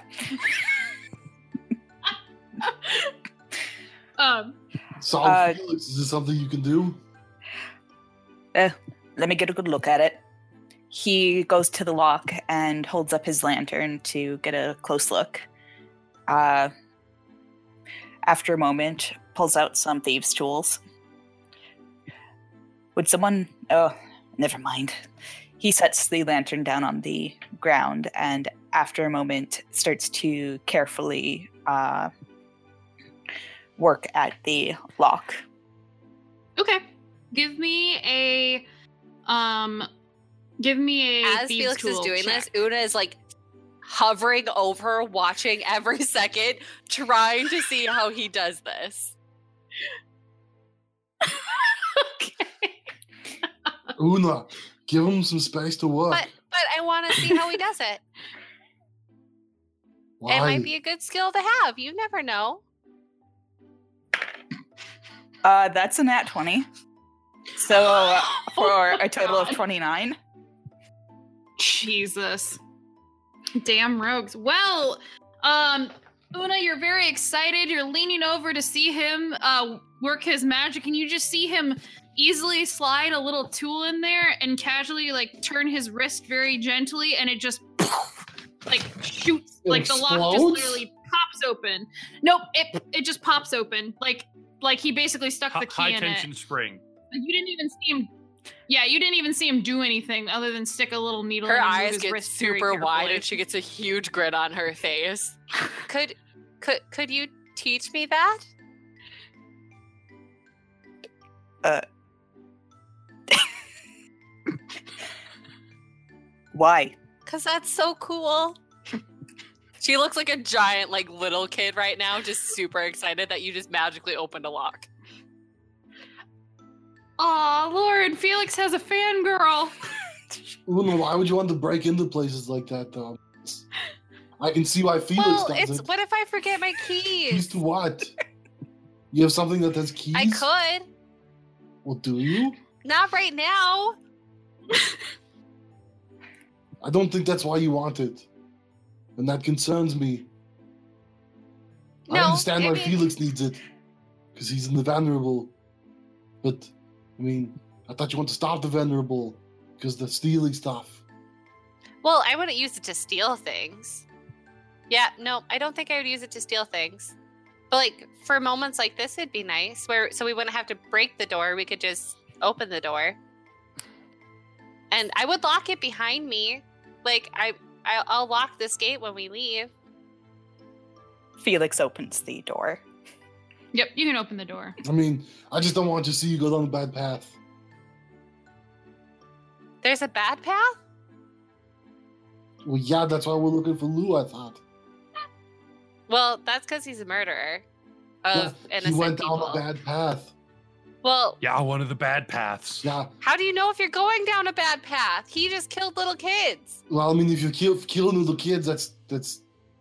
Solid Felix, is this something you can do? Let me get a good look at it. He goes to the lock and holds up his lantern to get a close look. After a moment, pulls out some thieves' tools. Would someone... Oh, never mind. He sets the lantern down on the ground and after a moment starts to carefully work at the lock. Okay. Give me a As thieves' Felix is tool doing check. this, Una is like hovering over, watching every second, trying to see how he does this. Okay. Una, give him some space to work. But I want to see how he does it. Why? It might be a good skill to have. You never know. That's a nat 20. So for Oh my a total of God. 29. Jesus. Damn rogues. Well, Una, you're very excited. You're leaning over to see him work his magic, and you just see him easily slide a little tool in there and casually turn his wrist very gently, and it just shoots. It The lock just explodes? literally pops open. Nope, it just pops open. Like he basically stuck the key High in tension it. spring. You didn't even see him. Yeah, you didn't even see him do anything other than stick a little needle Her in and move eyes his get wrist very super wide carefully. and she gets a huge grin on her face. Could you teach me that? Why? Cause that's so cool. She looks like a giant, little kid right now, just super excited that you just magically opened a lock. Aw, Lauren, Felix has a fangirl. Una, why would you want to break into places like that, though? I can see why Felix Well, does it's it. what if I forget my Keys keys? to what? You have something that has keys? I could. Well, do you? Not right now. I don't think that's why you want it. And that concerns me. I No, understand I why mean- Felix needs it. Because he's in the Venerable. But, I thought you want to stop the Venerable. Because they're stealing stuff. Well, I wouldn't use it to steal things. Yeah, no, I don't think I would use it to steal things. But for moments like this, it'd be nice. So we wouldn't have to break the door. We could just open the door. And I would lock it behind me. I'll lock this gate when we leave. Felix opens the door. Yep, you can open the door. I just don't want to see you go down a bad path. There's a bad path? Well, yeah, that's why we're looking for Lou, I thought. Well, that's because he's a murderer of Yeah, innocent he went people. down a bad path. Well, Yeah, one of the bad paths. Yeah, how do you know if you're going down a bad path? He just killed little kids. well, if you're killing little kids, that's...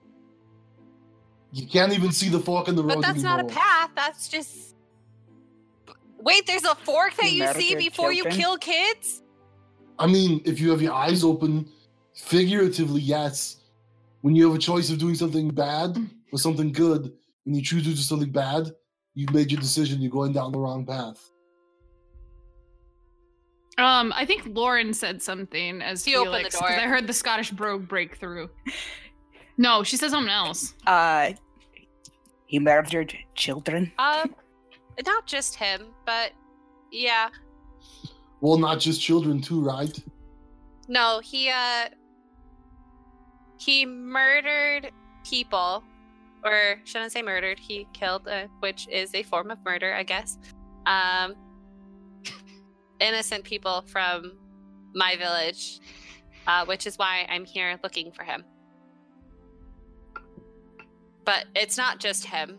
You can't even see the fork in the road But that's anymore. not a path. That's just... Wait, there's a fork that You you see murdered before you children? kill kids? If you have your eyes open, figuratively, yes. When you have a choice of doing something bad or something good, and you choose to do something bad, you've made your decision. You're going down the wrong path. I think Lauren said something as He opened the Felix, door. because I heard the Scottish brogue break through. No, she said something else. He murdered children. Not just him, but yeah. Well, not just children, too, right? No, he murdered people or shouldn't say murdered. He killed, which is a form of murder, I guess. Innocent people from my village, which is why I'm here looking for him. But it's not just him.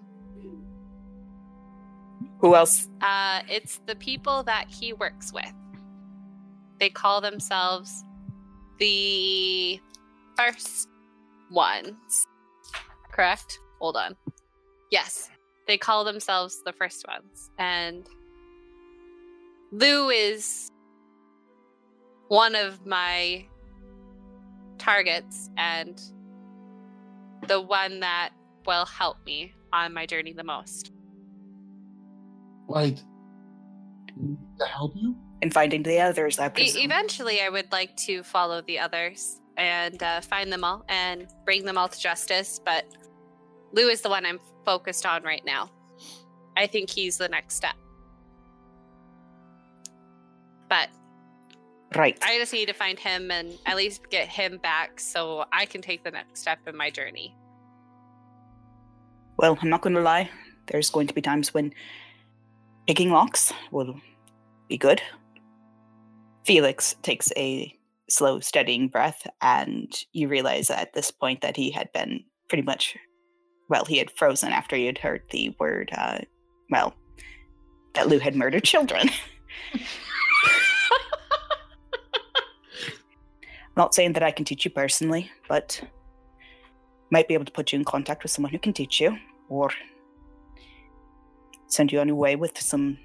Who else? It's the people that he works with. They call themselves the First Ones. Correct? Hold on. Yes, they call themselves the First Ones. And Lou is one of my targets and the one that will help me on my journey the most. Right. To help you? In finding the others, I presume. Eventually, I would like to follow the others and find them all and bring them all to justice, but Lou is the one I'm focused on right now. I think he's the next step. But Right. I just need to find him and at least get him back so I can take the next step in my journey. Well, I'm not going to lie. There's going to be times when picking locks will be good. Felix takes a slow, steadying breath, and you realize at this point that he had been pretty much, well, he had frozen after he had heard the word, that Lou had murdered children. I'm not saying that I can teach you personally, but might be able to put you in contact with someone who can teach you, or send you on your way with some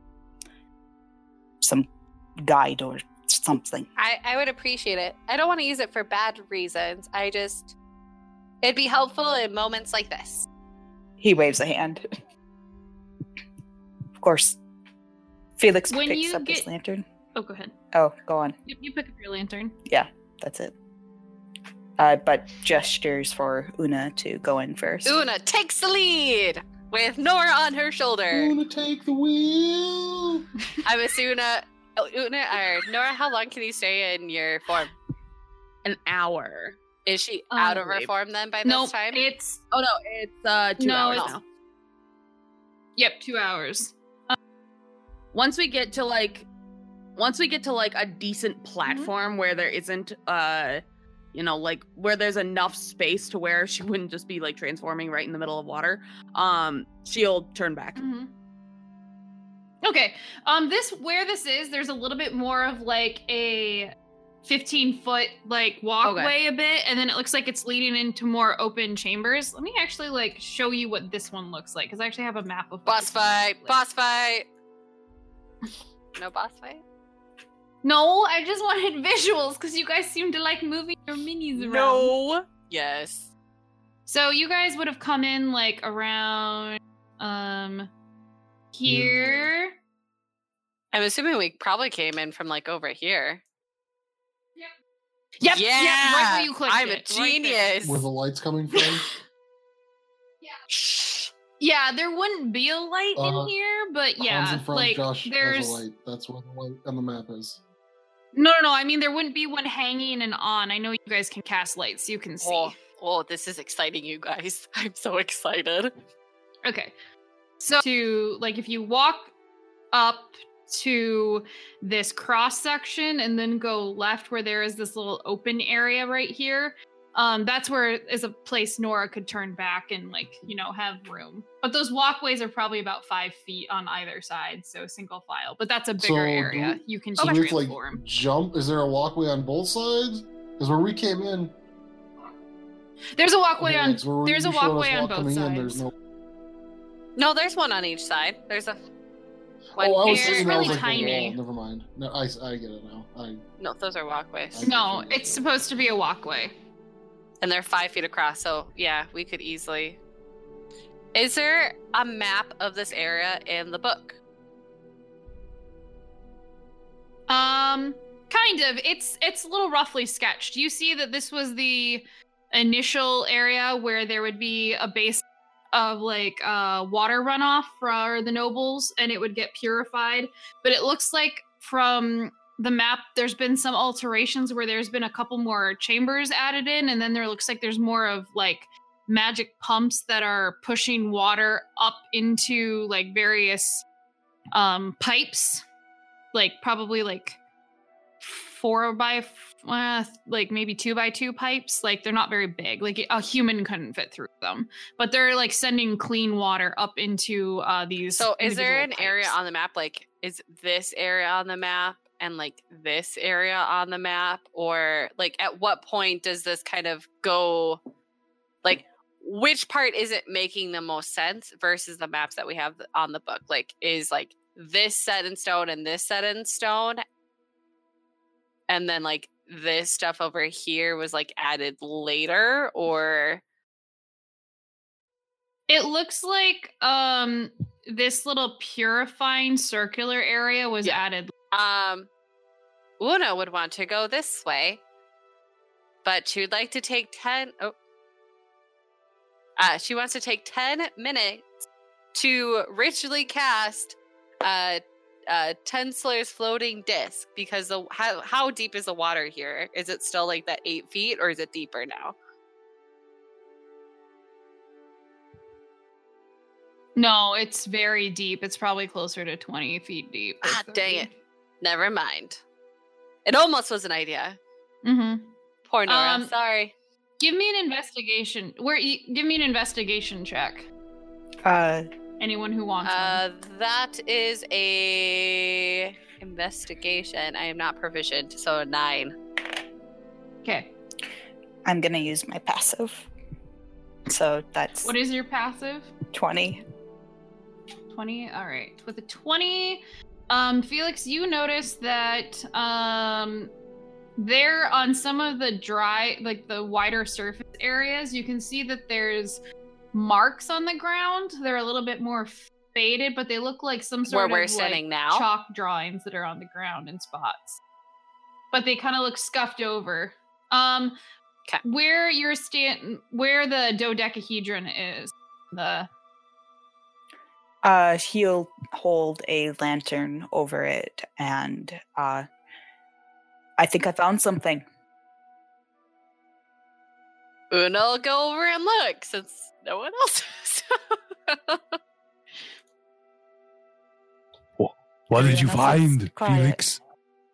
guide or something. I would appreciate it. I don't want to use it for bad reasons. It'd be helpful in moments like this. He waves a hand. Of course. Felix When picks you up his lantern. Oh, go ahead. Oh, go on. You pick up your lantern. Yeah, that's it. But gestures for Una to go in first. Una takes the lead with Nora on her shoulder. Una, take the wheel. I miss Una or Nora, how long can you stay in your form? An hour. Is she out of her wait. form then by this time? It's Oh no, it's 2 hours now. Yep, 2 hours. Once we get to like a decent platform where there isn't like where there's enough space to where she wouldn't just be like transforming right in the middle of water, she'll turn back. Mm-hmm. Okay. This is, there's a little bit more of like a 15-foot like walkway a bit, and then it looks like it's leading into more open chambers. Let me actually like show you what this one looks like, because I actually have a map of Boss fight. No boss fight? No, I just wanted visuals because you guys seem to like moving your minis around. No. Yes. So you guys would have come in like around here. I'm assuming we probably came in from like over here. Yep. Yeah. Yep, right where you clicked I'm a it, right genius. Where the light's coming from? Yeah, there wouldn't be a light in here, but Hans yeah, in front, like Josh there's has a light. That's where the light on the map is. No. I mean, there wouldn't be one hanging and on. I know you guys can cast lights, so you can see. Oh, this is exciting, you guys. I'm so excited. Okay. So if you walk up to this cross section and then go left where there is this little open area right here, that's where is a place Nora could turn back and have room. But those walkways are probably about 5 feet on either side, so single file. But that's a bigger area. You can So we have to transform. jump. Is there a walkway on both sides? Because where we came in, There's a walkway okay, on. so where There's a you showed us walkway on both coming sides. in, there's no. No, there's one on each side. There's a one Oh, I was here. thinking that was really like the tiny. wall. Never mind. No, I get it now. No, those are walkways. No, it's supposed to be a walkway. And they're 5 feet across, so yeah, we could easily. Is there a map of this area in the book? Kind of. It's a little roughly sketched. You see that this was the initial area where there would be a base of water runoff for the nobles, and it would get purified. But it looks like from the map, there's been some alterations where there's been a couple more chambers added in, and then there looks like there's more of magic pumps that are pushing water up into like various pipes, like probably like 4x like maybe 2x2 pipes. Like they're not very big, like a human couldn't fit through them, but they're like sending clean water up into these. So is there an individual area pipes. on the map, like is this area on the map and like this area on the map, or like at what point does this kind of go, like which part isn't making the most sense versus the maps that we have on the book? Like is like this set in stone and this set in stone, and then like this stuff over here was like added later, or It looks like this little purifying circular area was added. Una would want to go this way, but she would like to take 10. She wants to take 10 minutes to ritually cast 10 Slayer's floating disc, because how deep is the water here? Is it still like that 8 feet, or is it deeper now? No, it's very deep. It's probably closer to 20 feet deep. Ah, dang it. Never mind. It almost was an idea. Mm-hmm. Poor Nora. Sorry. Give me an investigation. Give me an investigation check. Anyone who wants one. That is a investigation. I am not proficient, so 9. Okay. I'm gonna use my passive. So that's What is your passive? 20. 20. All right. With a 20, Felix, you notice that there on some of the dry, like the wider surface areas, you can see that there's marks on the ground. They're a little bit more faded, but they look like some sort Where we're of standing like now? chalk drawings that are on the ground in spots. But they kind of look scuffed over. Where you're where the dodecahedron is, He'll hold a lantern over it, and I think I found something. Una will go over and look, since no one else is. What did you Enough, find, it's quiet. Felix?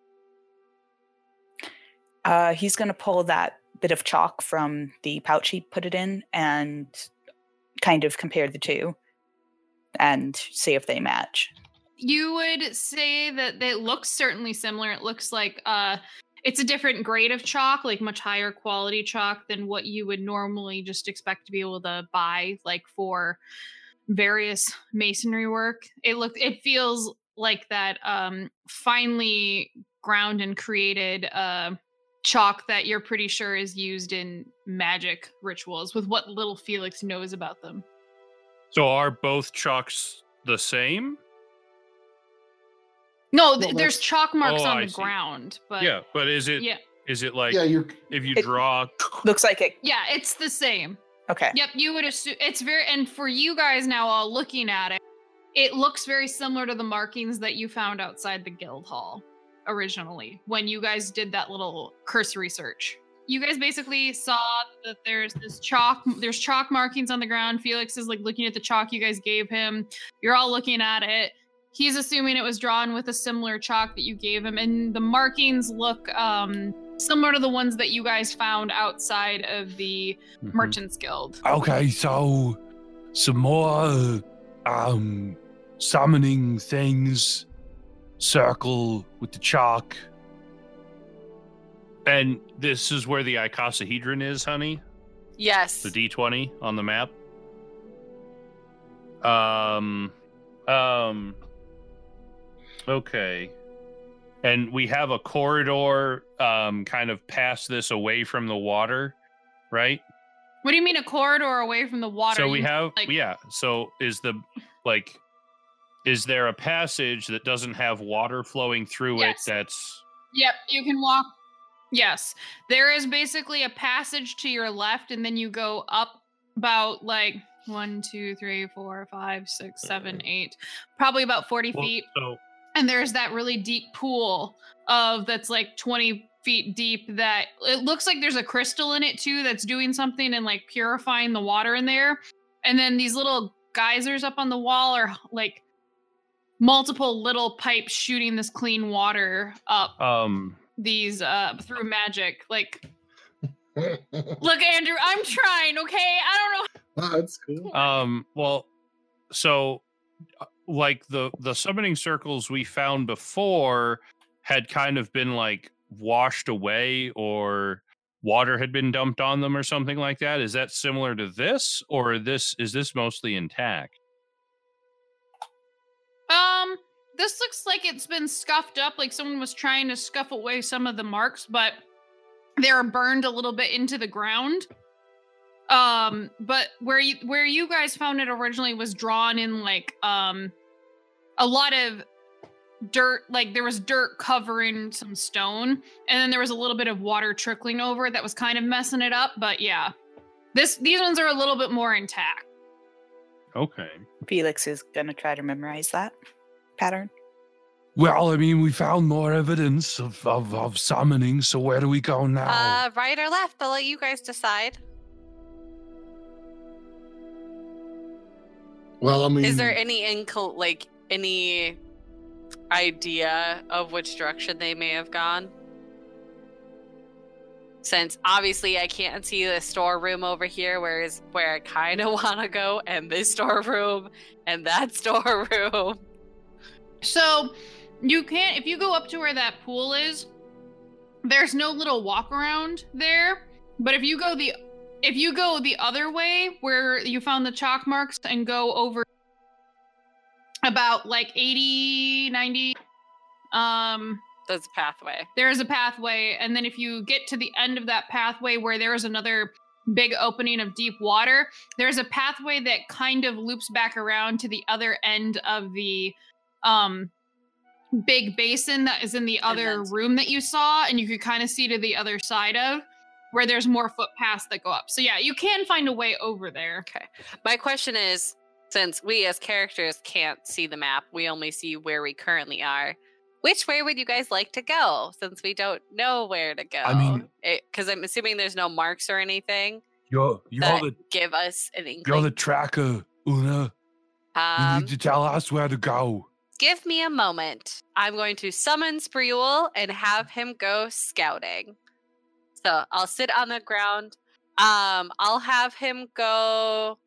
He's going to pull that bit of chalk from the pouch he put it in and kind of compare the two and see if they match. You would say that it looks certainly similar. It looks like it's a different grade of chalk, like much higher quality chalk than what you would normally just expect to be able to buy, like for various masonry work. It feels like that finely ground and created chalk that you're pretty sure is used in magic rituals, with what little Felix knows about them. So are both chalks the same? No, No, there's that's- chalk marks Oh, on I the see. ground, but Yeah, but is it like Yeah, you're. if you It- draw? Looks like it. yeah, it's the same. Okay. Yep, you would assume it's very, and for you guys now all looking at it, it looks very similar to the markings that you found outside the guild hall originally when you guys did that little cursory search. You guys basically saw that there's chalk markings on the ground. Felix is like looking at the chalk you guys gave him. You're all looking at it. He's assuming it was drawn with a similar chalk that you gave him, and the markings look similar to the ones that you guys found outside of the Merchants Guild. Okay, so some more summoning things. Circle with the chalk. And this is where the icosahedron is, honey? Yes. The D20 on the map? Okay. And we have a corridor kind of past this away from the water, right? What do you mean a corridor away from the water? So we You- have, like- yeah. So is there a passage that doesn't have water flowing through Yes. it that's... Yep, you can walk. Yes, there is basically a passage to your left, and then you go up about like 1, 2, 3, 4, 5, 6, 7, 8, probably about 40 Well, feet. so And there's that really deep pool that's like 20 feet deep that it looks like there's a crystal in it too that's doing something and like purifying the water in there. And then these little geysers up on the wall are like multiple little pipes shooting this clean water up these through magic. Like, look, Andrew, I'm trying, okay? I don't know. That's cool. Well, so like the summoning circles we found before had kind of been like washed away, or water had been dumped on them or something like that. Is that similar to this, or is this mostly intact? This looks like it's been scuffed up, like someone was trying to scuff away some of the marks, but they're burned a little bit into the ground. But where you guys found it originally was drawn in like a lot of dirt, like there was dirt covering some stone, and then there was a little bit of water trickling over it that was kind of messing it up. But yeah, these ones are a little bit more intact. Okay. Felix is gonna try to memorize that pattern. Well, I mean, we found more evidence of summoning, so where do we go now? Right or left? I'll let you guys decide. Well, I mean, Is there any any idea of which direction they may have gone? Since obviously I can't see the storeroom over here, where I kind of want to go, and this storeroom and that storeroom. So you can't, if you go up to where that pool is, there's no little walk around there. But if you go the other way where you found the chalk marks and go over about like 80, 90, There's a pathway. there is a pathway. And then if you get to the end of that pathway where there is another big opening of deep water, there's a pathway that kind of loops back around to the other end of the big basin that is in the other room that you saw, and you could kind of see to the other side of where there's more footpaths that go up. So yeah, you can find a way over there. Okay. My question is, since we as characters can't see the map, we only see where we currently are. Which way would you guys like to go, since we don't know where to go? I mean, because I'm assuming there's no marks or anything You're that the give us an inkling. you're the tracker, Una. You need to tell us where to go. Give me a moment. I'm going to summon Spreul and have him go scouting. So I'll sit on the ground. I'll have him go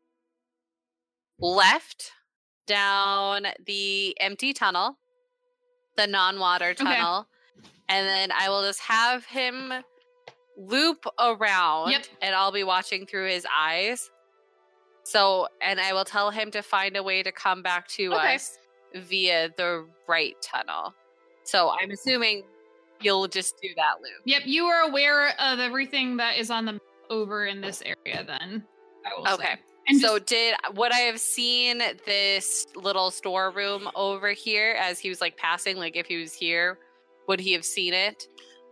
left down the empty tunnel, the non-water tunnel, and then I will just have him loop around, and I'll be watching through his eyes. So, and I will tell him to find a way to come back to us via the right tunnel. So I'm assuming you'll just do that loop. Yep, you are aware of everything that is on the over in this area then, I will say. And so would I have seen this little storeroom over here as he was like passing? Like if he was here, would he have seen it?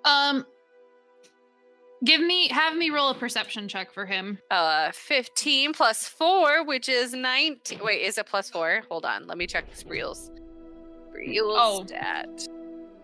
Have me roll a perception check for him. 15 plus 4, which is 19. Wait, is it plus 4? Hold on, let me check Spreul's stat.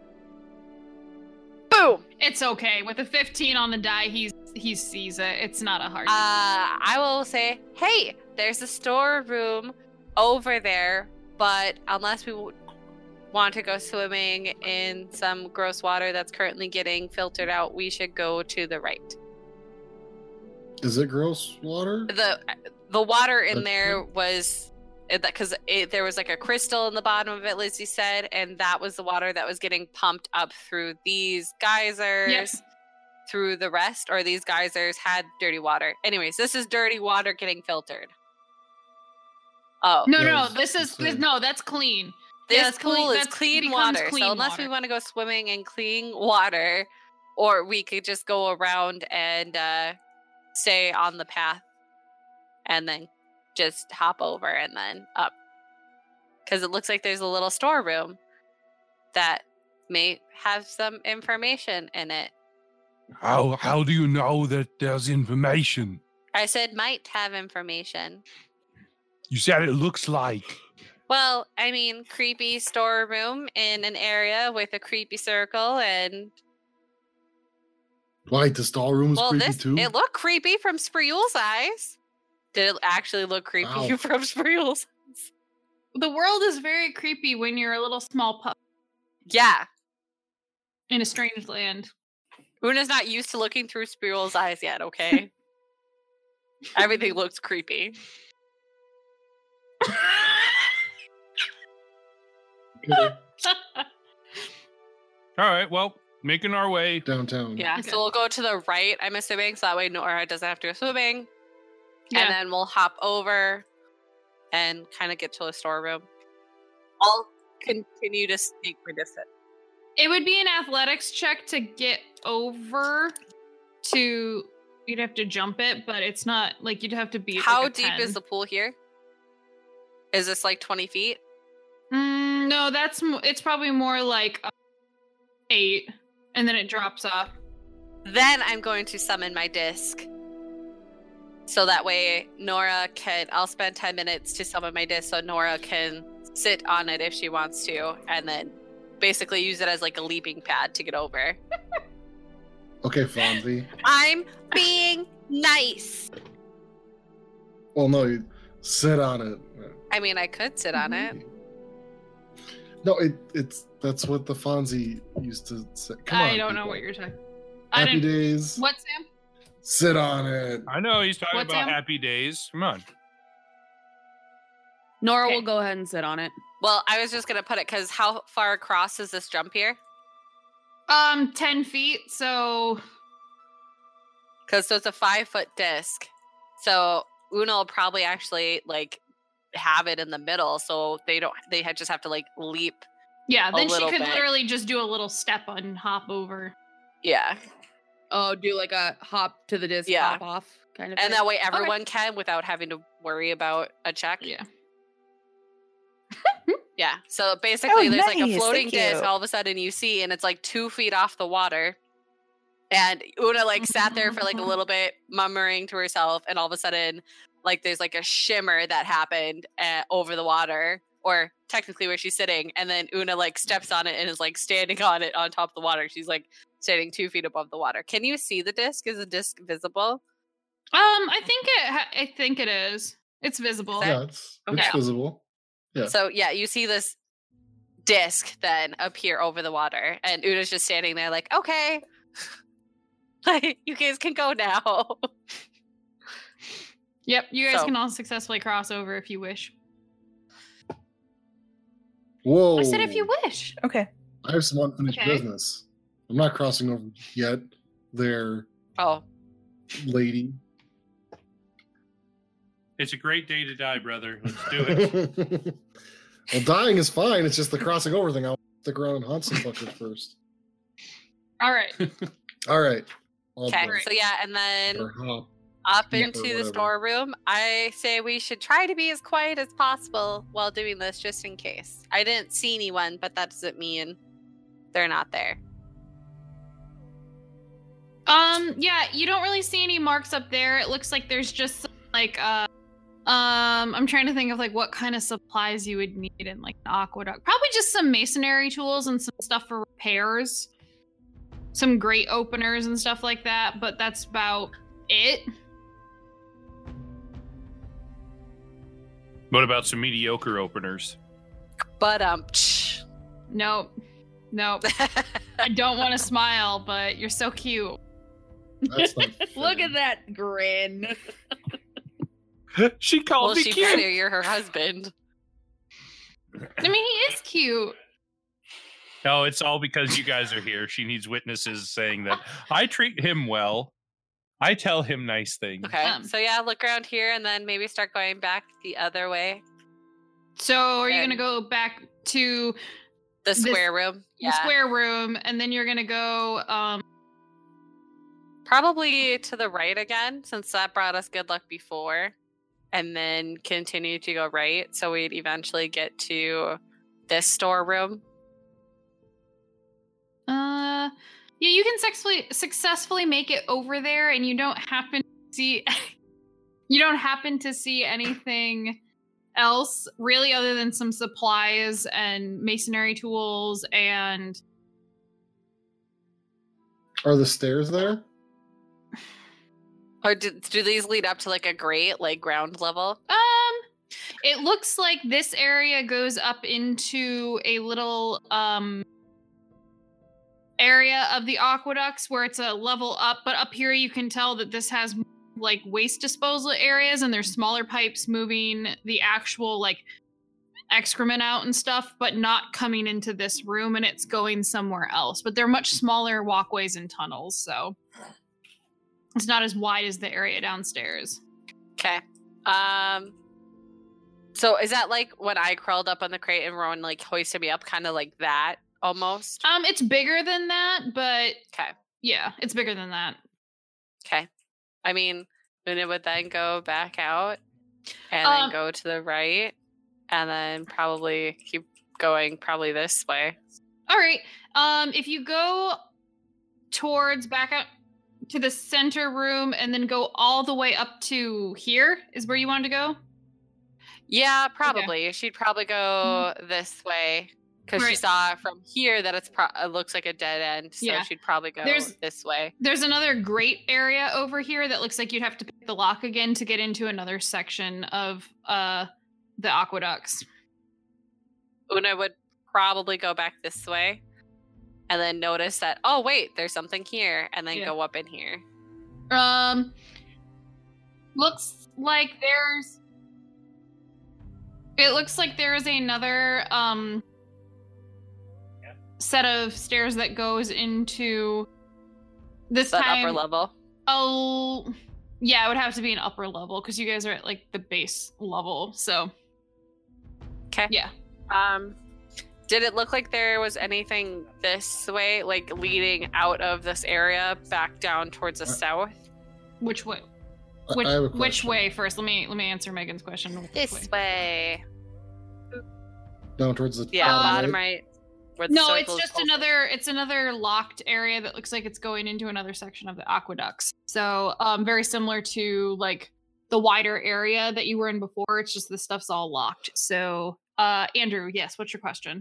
Boom! It's okay. With a 15 on the die, he sees it. It's not a hard. I will say, hey, there's a storeroom over there, but unless we want to go swimming in some gross water that's currently getting filtered out, we should go to the right. Is it gross water? The water in there was because there was like a crystal in the bottom of it, Lizzie said, and that was the water that was getting pumped up through these geysers, through the rest, or these geysers had dirty water. Anyways, this is dirty water getting filtered. Oh no, that's clean. This pool is clean water. So unless we want to go swimming in clean water, or we could just go around and stay on the path and then just hop over and then up. Because it looks like there's a little storeroom that may have some information in it. How do you know that there's information? I said might have information. You said it looks like. Well, I mean, creepy storeroom in an area with a creepy circle and Why, the storeroom was Well, creepy this too? it looked creepy from Spreul's eyes. Did it actually look creepy Wow. from Spreul's eyes? The world is very creepy when you're a little small pup Yeah. in a strange land. Una's not used to looking through Spreul's eyes yet, okay? Everything looks creepy. Okay, All right. Well, making our way. downtown. Yeah, Okay. so we'll go to the right, I'm assuming, so that way Nora doesn't have to go swimming. Yeah. And then we'll hop over and kind of get to a storeroom. I'll continue to sneak my distance. It would be an athletics check to get over to. You'd have to jump it, but it's not like you'd have to be. How like a deep 10. is the pool here? Is this like 20 feet? No, it's probably more like 8, and then it drops off. Then I'm going to summon my disc. So that way Nora can, I'll spend 10 minutes to summon my disc so Nora can sit on it if she wants to, and then basically use it as like a leaping pad to get over. Okay, Fonzie. I'm being nice. Well, no, you sit on it. I mean, I could sit on it. No, that's what the Fonzie used to say. Come on, I don't know people. what you're talking. I Happy didn't. days. What, Sam? Sit on it. I know he's talking What's about Sam? happy days. Come on. Nora Okay. will go ahead and sit on it. Well, I was just going to put it because how far across is this jump here? 10 feet. So Because it's a 5-foot disc. So Una will probably actually like have it in the middle. So they just have to like leap. yeah, then she little could bit. literally just do a little step and hop over. Yeah. Oh, do like a hop to the disc, Yeah. hop off kind of And thing. that way everyone can without having to worry about a check. Yeah. Yeah. So basically, Oh, there's like a nice. floating Thank disc. you. All of a sudden, you see, and it's like 2 feet off the water. And Una like sat there for like a little bit, murmuring to herself, and all of a sudden, like there's like a shimmer that happened over the water, or technically where she's sitting. And then Una like steps on it and is like standing on it on top of the water. She's like standing 2 feet above the water. Can you see the disc? Is the disc visible? I think it is. It's visible. Is Yeah, it's Okay. visible. Yeah. So yeah, you see this disc then appear over the water, and Una's just standing there like, okay, like you guys can go now. Yep, you guys So- can all successfully cross over if you wish. Whoa. I said if you wish. Okay. I have some unfinished Okay. business. I'm not crossing over yet. There, Oh, lady. It's a great day to die, brother. Let's do it. Well, dying is fine. It's just the crossing over thing. I'll stick around and hunt some fuckers first. All right. All right. I'll okay. jump. So yeah, and then Or hop. up Yeah, or into the whatever. storeroom. I say we should try to be as quiet as possible while doing this, just in case. I didn't see anyone, but that doesn't mean they're not there. Yeah, you don't really see any marks up there. It looks like there's just some, like I'm trying to think of like what kind of supplies you would need in like an aqueduct. Probably just some masonry tools and some stuff for repairs. Some grate openers and stuff like that, but that's about it. What about some mediocre openers? But Nope. I don't want to smile, but you're so cute. That's not Look fair. at that grin. She called well, me she cute. better. You're her husband. I mean, he is cute. No, it's all because you guys are here. She needs witnesses saying that I treat him well. I tell him nice things. Okay. So yeah, look around here and then maybe start going back the other way. So are you And- gonna go back to The This- square room. the square room, and then you're gonna go Probably to the right again, since that brought us good luck before. And then continue to go right. So we'd eventually get to this storeroom. yeah, you can successfully make it over there, and you don't happen to see anything else really other than some supplies and masonry tools and Are the stairs there? Or do these lead up to like a grate, like ground level? It looks like this area goes up into a little area of the aqueducts where it's a level up, but up here you can tell that this has like waste disposal areas and there's smaller pipes moving the actual like excrement out and stuff, but not coming into this room, and it's going somewhere else. But they're much smaller walkways and tunnels, so it's not as wide as the area downstairs. Okay. So is that like when I crawled up on the crate and Rowan like hoisted me up, kind of like that almost? It's bigger than that, but okay. Yeah, it's bigger than that. Okay. I mean, Una would then go back out and then go to the right and then probably keep going probably this way. All right. If you go towards back out to the center room and then go all the way up to here is where you wanted to go? Yeah, probably. Okay. She'd probably go this way because she saw from here that it looks like a dead end. So she'd probably go this way. There's another grate area over here that looks like you'd have to pick the lock again to get into another section of the aqueducts. Una would probably go back this way and then notice that, oh, wait, there's something here, and then go up in here. Looks like there's... It looks like there is another set of stairs that goes into this time upper level. Oh, yeah, it would have to be an upper level because you guys are at like the base level. So, okay, yeah. Did it look like there was anything this way, like leading out of this area back down towards the south? Which way? Which way first? Let me answer Megan's question. This way. Down towards the bottom right. No, it's just another locked area that looks like it's going into another section of the aqueducts. So very similar to like the wider area that you were in before. It's just the stuff's all locked. So Andrew, yes, what's your question?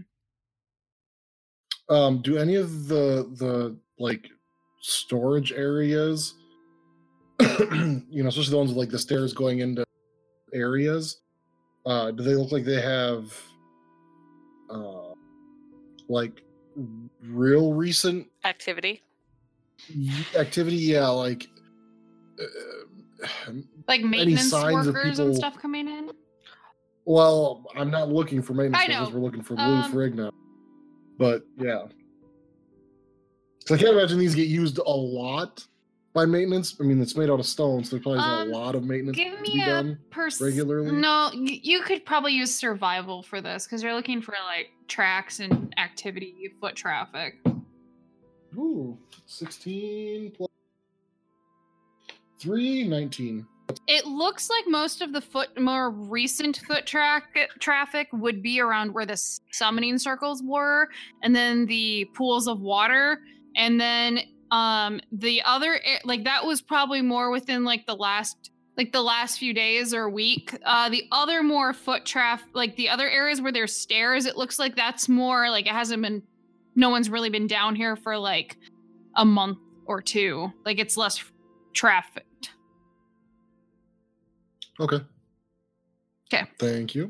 Do any of the like storage areas, especially the ones with like the stairs going into areas, do they look like they have like real recent activity? Yeah, like maintenance workers and stuff coming in. Well, I'm not looking for maintenance workers. We're looking for blue frig now. But yeah, so I can't imagine these get used a lot by maintenance. I mean, it's made out of stone, so there's probably a lot of maintenance to be done regularly. No, you could probably use survival for this because you're looking for like tracks and activity, foot traffic. Ooh, 16 plus 3, 19. It looks like most of the more recent foot traffic would be around where the summoning circles were, and then the pools of water, and then the other like that was probably more within like the last few days or week. The other more foot traffic, like the other areas where there's stairs, it looks like that's more like no one's really been down here for like a month or two. Like it's less trafficked. Okay. Okay. Thank you.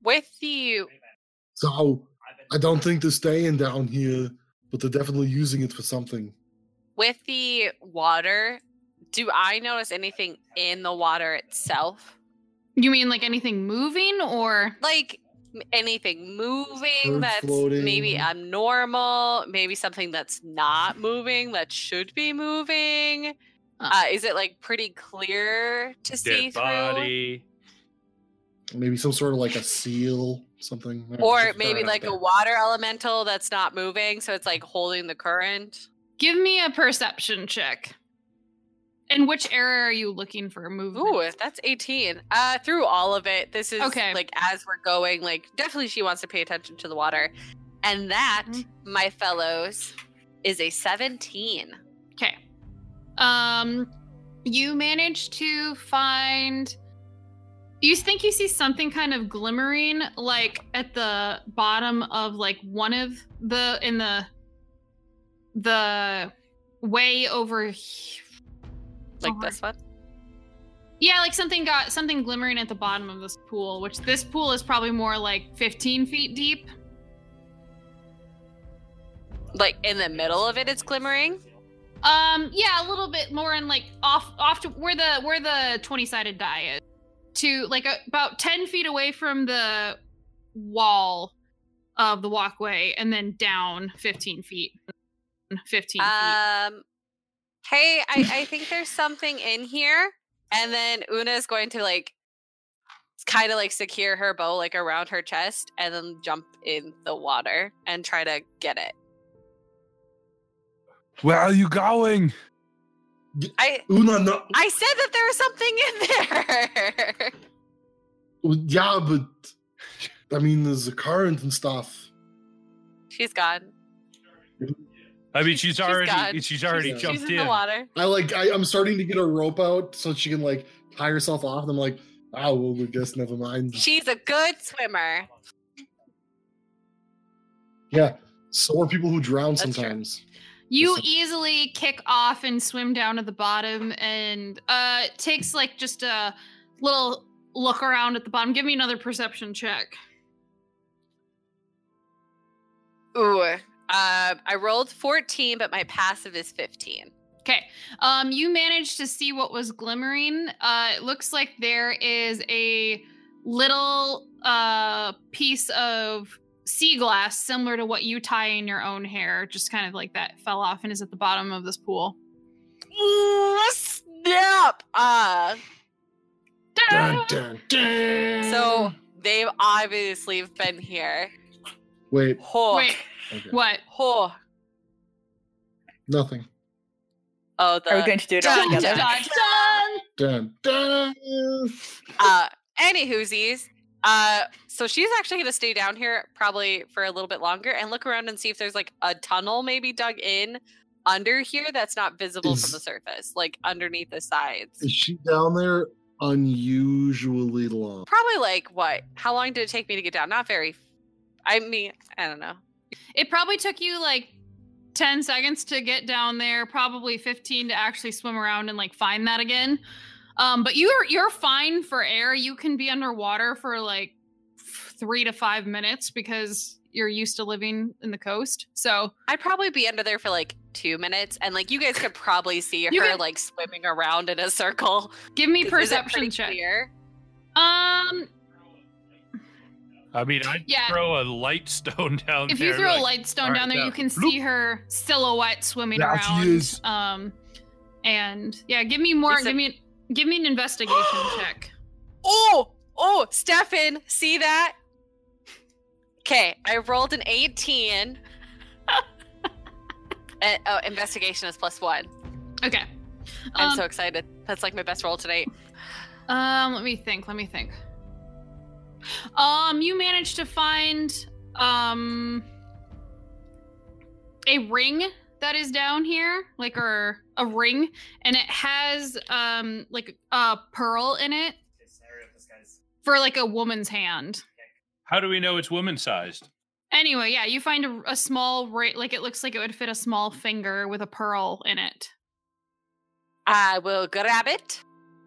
So I don't think they're staying down here, but they're definitely using it for something. With the water, do I notice anything in the water itself? You mean like anything moving or? Like anything moving that's floating. Maybe abnormal, maybe something that's not moving that should be moving? Is it like pretty clear to see through? Body. Maybe some sort of like a seal, something. Or maybe like a water elemental that's not moving, so it's like holding the current. Give me a perception check. And which area are you looking for movement? Ooh, that's 18. Through all of it, this is like as we're going, like definitely she wants to pay attention to the water. And that, my fellows, is a 17. Okay. You manage to find... You think you see something kind of glimmering, like at the bottom of like one of the way over here. Like this one? Yeah, like something glimmering at the bottom of this pool, which this pool is probably more like 15 feet deep. Like in the middle of it, it's glimmering. Yeah, a little bit more in like off to where the 20-sided die is, to like about 10 feet away from the wall of the walkway, and then down 15 feet. 15 feet. Hey, I think there's something in here, and then Una is going to like kind of like secure her bow like around her chest, and then jump in the water and try to get it. Where are you going? Una, no. I said that there was something in there. Well, yeah, but I mean, there's a current and stuff. She's gone. I mean, she's already gone. jumped She's in. in the water. I'm starting to get a rope out so she can like tie herself off, and I'm like, oh, well, I guess never mind. She's a good swimmer. Yeah, so are people who drown That's true. sometimes. You easily kick off and swim down to the bottom, and it takes like just a little look around at the bottom. Give me another perception check. Ooh. I rolled 14, but my passive is 15. Okay. You managed to see what was glimmering. It looks like there is a little piece of sea glass similar to what you tie in your own hair, just kind of like that fell off and is at the bottom of this pool. Snap! Dun, dun, dun. So they've obviously been here. Wait, Oh. Wait, okay. what? Oh. Nothing. Oh, the Are we going to do it all Dun, together? dun, Dun, dun. Anywhoosies. So she's actually going to stay down here probably for a little bit longer and look around and see if there's like a tunnel maybe dug in under here that's not visible from the surface, like underneath the sides. Is she down there unusually long? Probably like what? How long did it take me to get down? Not very. I mean, I don't know. It probably took you like 10 seconds to get down there, probably 15 to actually swim around and like find that again. But you're fine for air. You can be underwater for like 3 to 5 minutes because you're used to living in the coast. So I'd probably be under there for like 2 minutes, and like you guys could probably see her like swimming around in a circle. Give me Is it perception pretty check. clear? I mean, I'd Yeah. throw a light stone down If there. you throw a like, light stone all down right, there, you down. can see her silhouette swimming There she around. is. And yeah, give me more. It's a- Give me an investigation check. Oh, Stefan, see that? Okay, I rolled an 18. Investigation is +1. Okay. I'm so excited. That's like my best roll tonight. Let me think. You managed to find a ring that is down here, like a ring, and it has like a pearl in it for like a woman's hand. How do we know it's woman-sized? Anyway, yeah, you find a small ring, like it looks like it would fit a small finger with a pearl in it. I will grab it.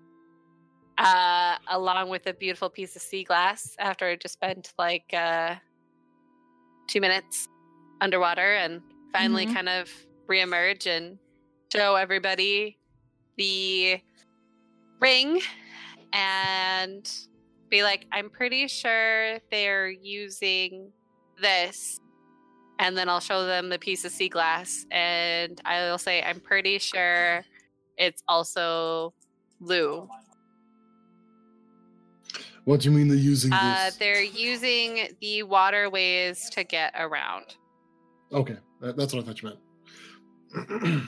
Along with a beautiful piece of sea glass after I just spent like 2 minutes underwater and finally kind of reemerge and show everybody the ring and be like, I'm pretty sure they're using this. And then I'll show them the piece of sea glass and I'll say, I'm pretty sure it's also Lou. What do you mean they're using this? They're using the waterways to get around. Okay, that's what I thought you meant.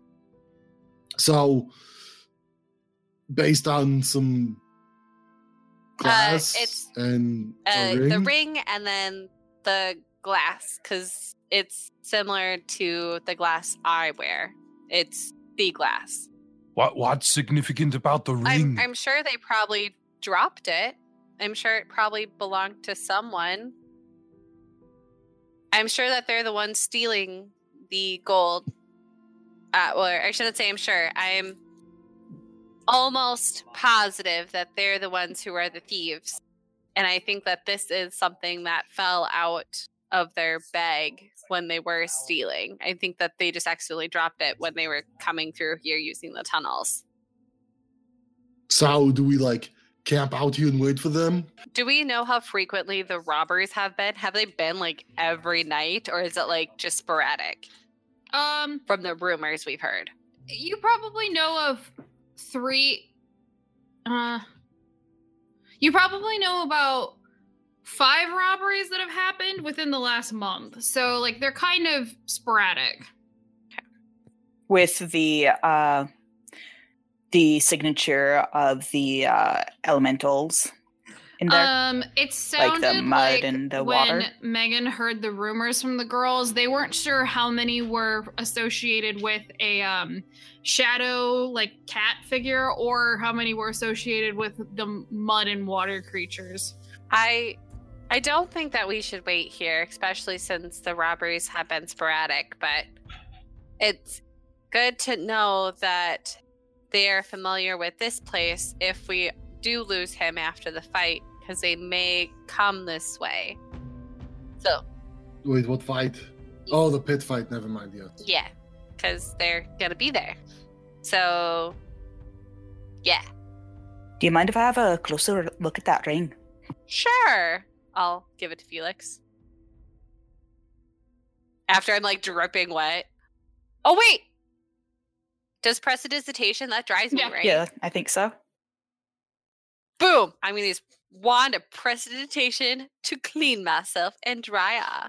So, based on some glass it's and a ring? the ring and then the glass, because it's similar to the glass I wear. It's the glass. What's significant about the ring? I'm sure they probably dropped it. I'm sure it probably belonged to someone. I'm sure that they're the ones stealing the gold. Well, I shouldn't say I'm sure. I'm almost positive that they're the ones who are the thieves. And I think that this is something that fell out of their bag when they were stealing. I think that they just accidentally dropped it when they were coming through here using the tunnels. So do we camp out here and wait for them? Do we know how frequently the robberies have been? Have they been every night, or is it just sporadic? From the rumors we've heard. You probably know of 3. You probably know about 5 robberies that have happened within the last month. So, they're kind of sporadic. With the signature of the elementals in there? It sounded the mud and the when water? Megan heard the rumors from the girls, they weren't sure how many were associated with a shadow cat figure or how many were associated with the mud and water creatures. I don't think that we should wait here, especially since the robberies have been sporadic, but it's good to know that they are familiar with this place if we do lose him after the fight, because they may come this way. So. Wait, what fight? Oh, the pit fight. Never mind. Yes. Yeah, because they're gonna be there. So, yeah. Do you mind if I have a closer look at that ring? Sure. I'll give it to Felix. After I'm dripping wet. Oh, wait! Does prestidigitation, that dries me, right? Yeah, I think so. Boom! I'm going to use wand of prestidigitation to clean myself and dry off.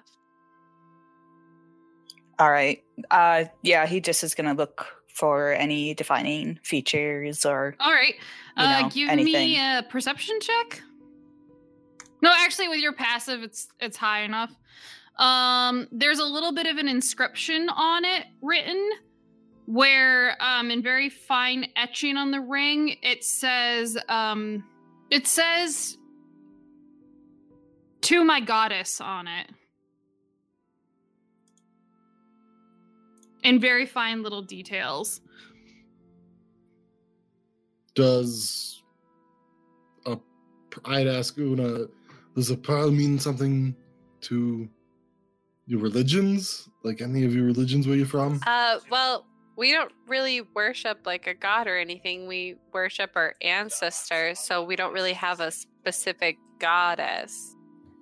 All right. Yeah, he just is going to look for any defining features or. All right. Give anything. me a perception check. No, actually, with your passive, it's high enough. There's a little bit of an inscription on it written, where in very fine etching on the ring, it says "To my goddess" on it. In very fine little details. I'd ask Una, does a pearl mean something to your religions? Any of your religions where you're from? Well, we don't really worship a god or anything. We worship our ancestors, so we don't really have a specific goddess.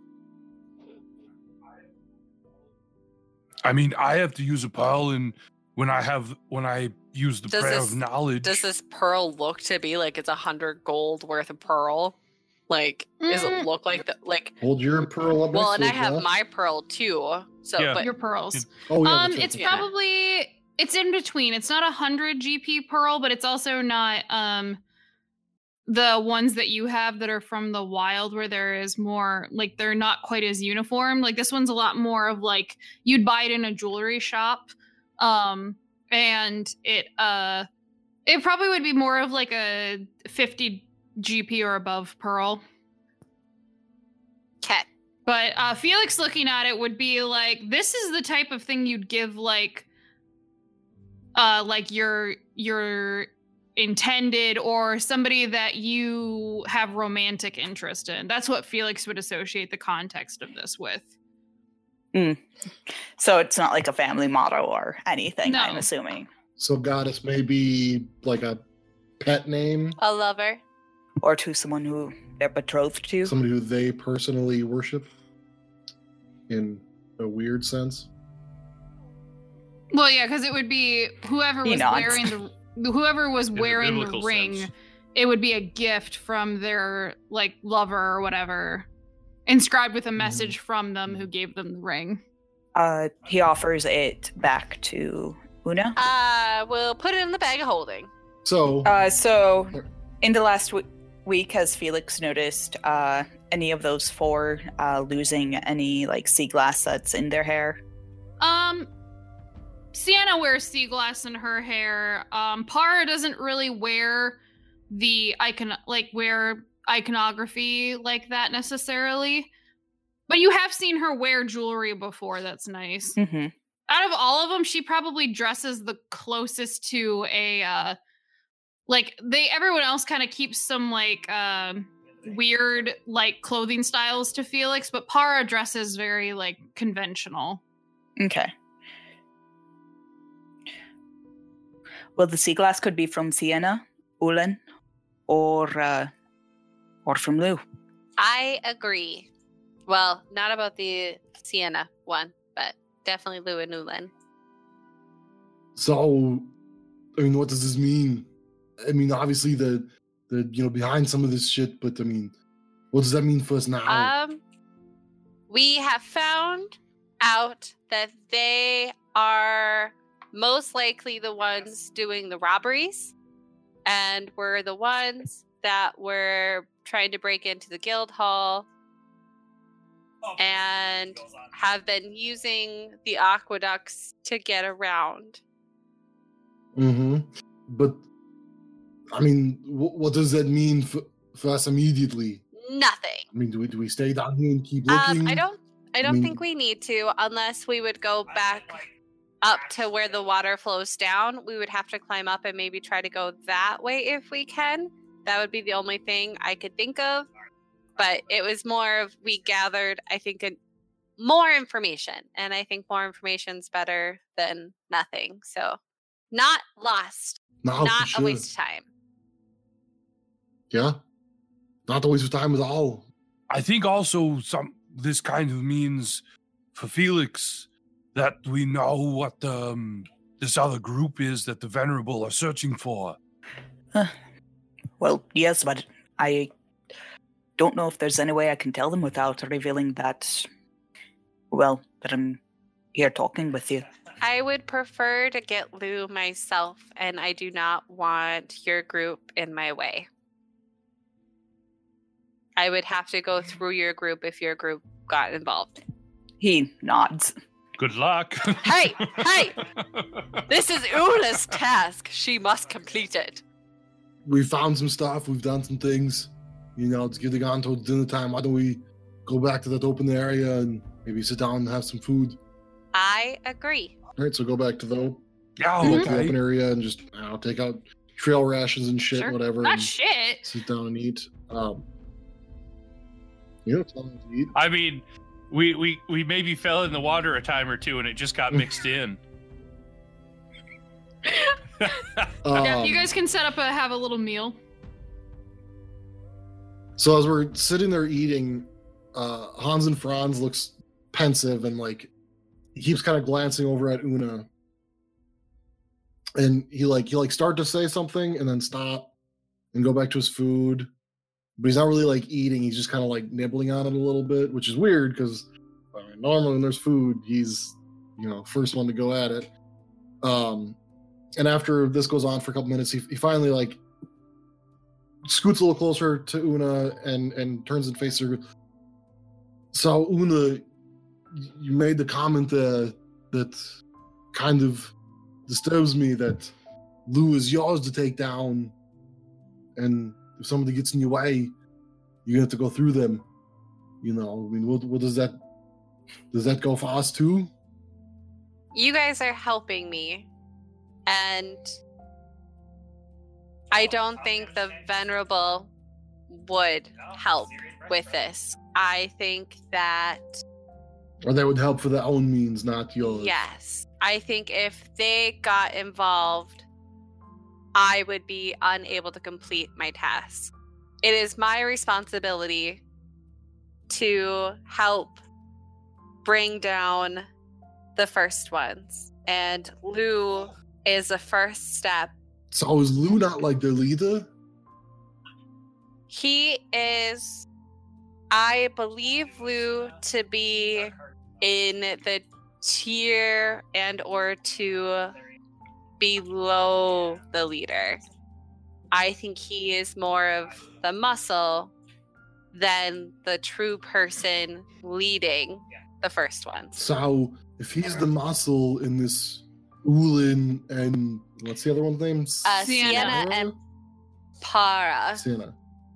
I mean, I have to use a pearl, and when I use the prayer of knowledge. Does this pearl look to be it's 100 gold worth of pearl? Does it look like the Hold your pearl up. Well, and I have my pearl too. So, Yeah. but Your pearls. Oh, yeah, that's right. It's probably it's in between. It's not 100 GP pearl, but it's also not the ones that you have that are from the wild, where there is more they're not quite as uniform. This one's a lot more of you'd buy it in a jewelry shop, and it probably would be more of a 50 GP or above pearl. cat. But Felix looking at it would be this is the type of thing you'd give your intended or somebody that you have romantic interest in. That's what Felix would associate the context of this with. So it's not a family motto or anything, No. I'm assuming. So goddess may be a pet name, A lover. Or to someone who they're betrothed to. somebody who they personally worship in a weird sense. Well, yeah, because it would be whoever He was nods. wearing whoever was In the wearing the biblical ring. sense. It would be a gift from their lover or whatever, inscribed with a message from them who gave them the ring. He offers it back to Una. We'll put it in the bag of holding. So So in the last week, has Felix noticed any of those 4 losing any sea glass that's in their hair? Sienna wears sea glass in her hair. Para doesn't really wear the iconography like that necessarily. But you have seen her wear jewelry before that's nice. Mm-hmm. Out of all of them, she probably dresses the closest to a like everyone else kind of keeps some like weird like clothing styles to Felix, but Para dresses very like conventional. Okay. Well, the sea glass could be from Sienna, Ulen, or from Lou. I agree. Well, not about the Sienna one, but definitely Lou and Ulen. So, I mean, what does this mean? I mean, obviously the behind some of this shit, but I mean, what does that mean for us now? We have found out that they are most likely the ones doing the robberies, and were the ones that were trying to break into the guild hall and have been using the aqueducts to get around. Mm-hmm. But, I mean, what does that mean for us immediately? Nothing. I mean, do we stay down here and keep looking? I don't think we need to, unless we would go back up to where the water flows down. We would have to climb up and maybe try to go that way if we can. That would be the only thing I could think of. But it was more of, we gathered, I think, more information. And I think more information's better than nothing. So, not lost. No, not for sure. a waste of time. Yeah. Not a waste of time at all. I think also this kind of means for Felix that we know what this other group is that the Venerable are searching for. Well, yes, but I don't know if there's any way I can tell them without revealing that, well, that I'm here talking with you. I would prefer to get Lou myself, and I do not want your group in my way. I would have to go through your group if your group got involved. He nods. Good luck. Hey! This is Una's task. She must complete it. We found some stuff. We've done some things. It's getting on towards dinner time. Why don't we go back to that open area and maybe sit down and have some food? I agree. All right, so go back to the Okay. open area and just take out trail rations and shit, Sure. whatever. Not and shit. Sit down and eat. It's something to eat. I mean, we maybe fell in the water a time or two and it just got mixed in. Yeah, you guys can set up have a little meal. So as we're sitting there eating, Hans and Franz looks pensive and like he keeps kind of glancing over at Una, and he start to say something and then stop and go back to his food, but he's not really like eating. He's just kind of like nibbling on it a little bit, which is weird because normally when there's food, he's first one to go at it. And after this goes on for a couple minutes, he finally like scoots a little closer to Una and turns and faces her. So Una, you made the comment that kind of disturbs me, that Lou is yours to take down, and if somebody gets in your way, you have to go through them. I mean, what does that go for us too? You guys are helping me, and I don't think the Venerable would help with this. I think that... Or they would help for their own means, not yours. Yes. I think if they got involved, I would be unable to complete my task. It is my responsibility to help bring down the first ones. And Lou is the first step. So is Lou not like their leader? He is... I believe Lou to be in the tier and or to below the leader. I think he is more of the muscle than the true person leading the first ones. So if he's the muscle in this Ulen and what's the other one's name? Sienna and Para. Sienna.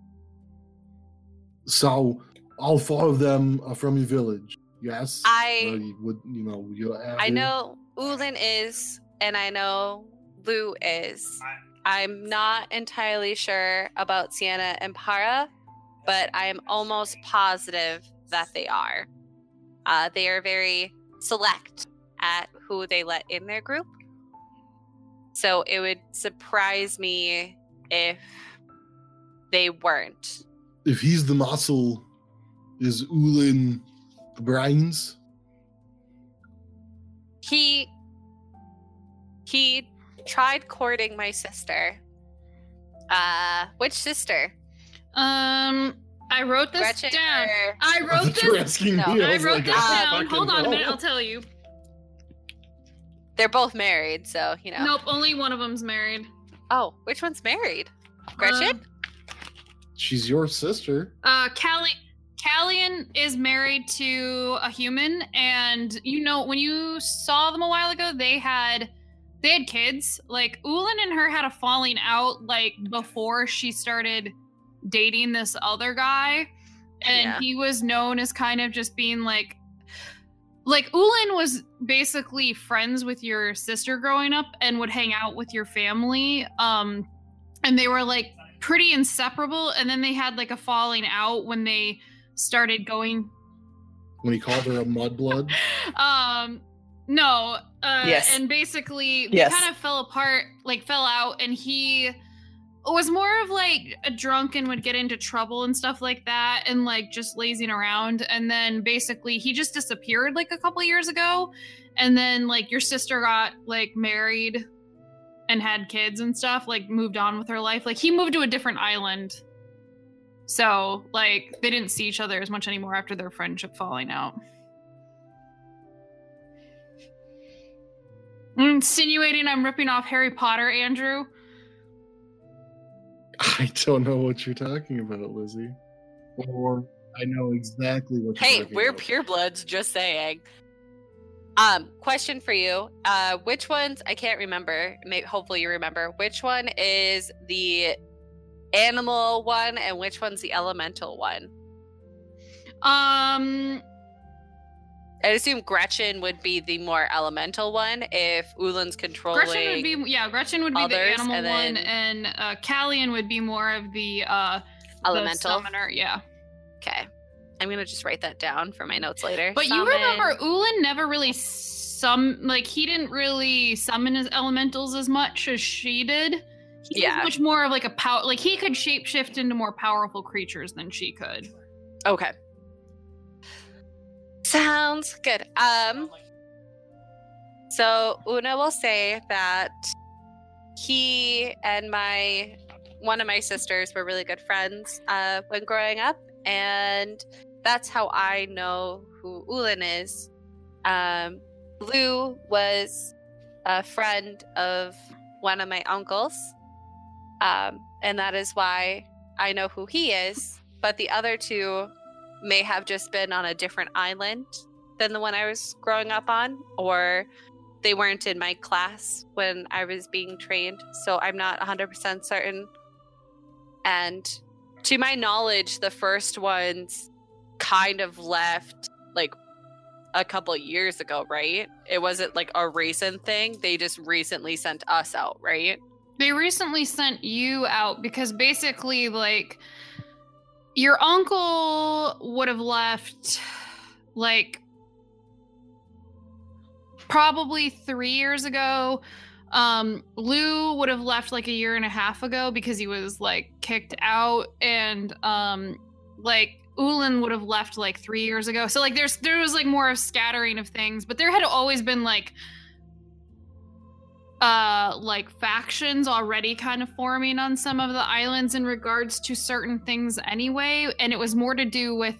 So all four of them are from your village, yes? I you're know Ulen is, and I know Lou is. I'm not entirely sure about Sienna and Para, but I am almost positive that they are. They are very select at who they let in their group. So it would surprise me if they weren't. If he's the muscle, is Ulin the brains? He tried courting my sister. Which sister? I wrote this Gretchen down. or- I wrote You were this. asking No, me. I was wrote like, this I down. fucking Hold on a know. minute. I'll tell you. They're both married, so you know. Nope, only one of them's married. Oh, which one's married? Gretchen? She's your sister. Callian is married to a human, and you know when you saw them a while ago, they had kids. Like Ulin and her had a falling out like before she started dating this other guy, and Yeah. he was known as kind of just being like Ulin was basically friends with your sister growing up and would hang out with your family. And they were like pretty inseparable, and then they had like a falling out when they started going. When he called her a mudblood. No. Yes. And basically they Yes. kind of fell apart, like fell out, and he was more of like a drunk and would get into trouble and stuff like that, and like just lazing around. And then basically he just disappeared like a couple years ago. And then like your sister got like married and had kids and stuff, like moved on with her life. Like he moved to a different island. So like they didn't see each other as much anymore after their friendship falling out. Insinuating I'm ripping off Harry Potter, Andrew. I don't know what you're talking about, Lizzie. Or I know exactly what you're Hey, talking we're about. purebloods, just saying. Question for you. Which ones, I can't remember, maybe, hopefully you remember, which one is the animal one and which one's the elemental one? I assume Gretchen would be the more elemental one if Ulin's controlling. Gretchen would be the others, animal and one, then- and Callian would be more of the Elemental? the summoner, yeah. Okay. I'm gonna just write that down for my notes later. But you Summon. remember Ulin never really he didn't really summon his elementals as much as she did. He Yeah. was much more of like a power, like he could shapeshift into more powerful creatures than she could. Okay. Sounds good. So Una will say that he and one of my sisters were really good friends when growing up, and that's how I know who Ulin is. Lou was a friend of one of my uncles, and that is why I know who he is, but the other two may have just been on a different island than the one I was growing up on, or they weren't in my class when I was being trained, so I'm not 100% certain. And to my knowledge, the first ones kind of left like a couple years ago, right? It wasn't like a recent thing. They just recently sent us out, right? They recently sent you out because basically, like, your uncle would have left, like, probably 3 years ago. Lou would have left like a year and a half ago because he was like kicked out, and like Ulin would have left like 3 years ago. So like there was like more of scattering of things, but there had always been like factions already kind of forming on some of the islands in regards to certain things anyway, and it was more to do with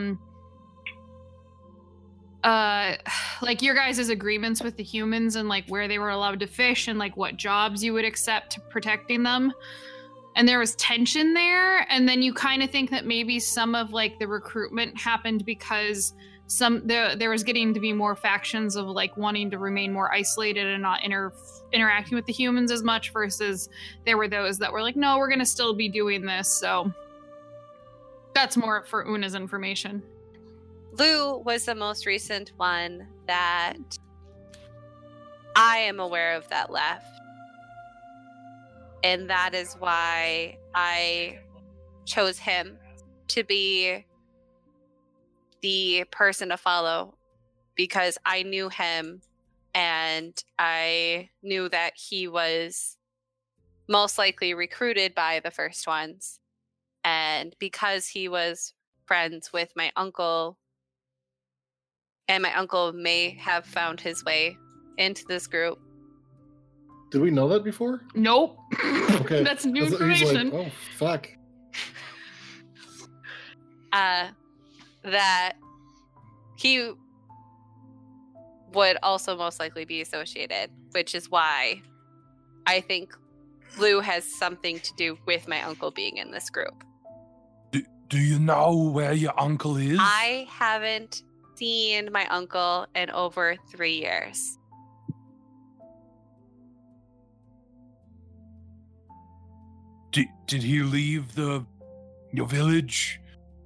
like your guys' agreements with the humans and like where they were allowed to fish and like what jobs you would accept to protecting them. And there was tension there, and then you kind of think that maybe some of like the recruitment happened because there was getting to be more factions of like wanting to remain more isolated and not interacting with the humans as much, versus there were those that were like, no, we're gonna still be doing this. So that's more for Una's information. Lou was the most recent one that I am aware of that left. And that is why I chose him to be the person to follow, because I knew him and I knew that he was most likely recruited by the first ones. And because he was friends with my uncle, and my uncle may have found his way into this group. Did we know that before? Nope. Okay. That's new He's information. like, oh, fuck. That he would also most likely be associated, which is why I think Lou has something to do with my uncle being in this group. Do you know where your uncle is? I haven't seen my uncle in over 3 years. Did he leave your village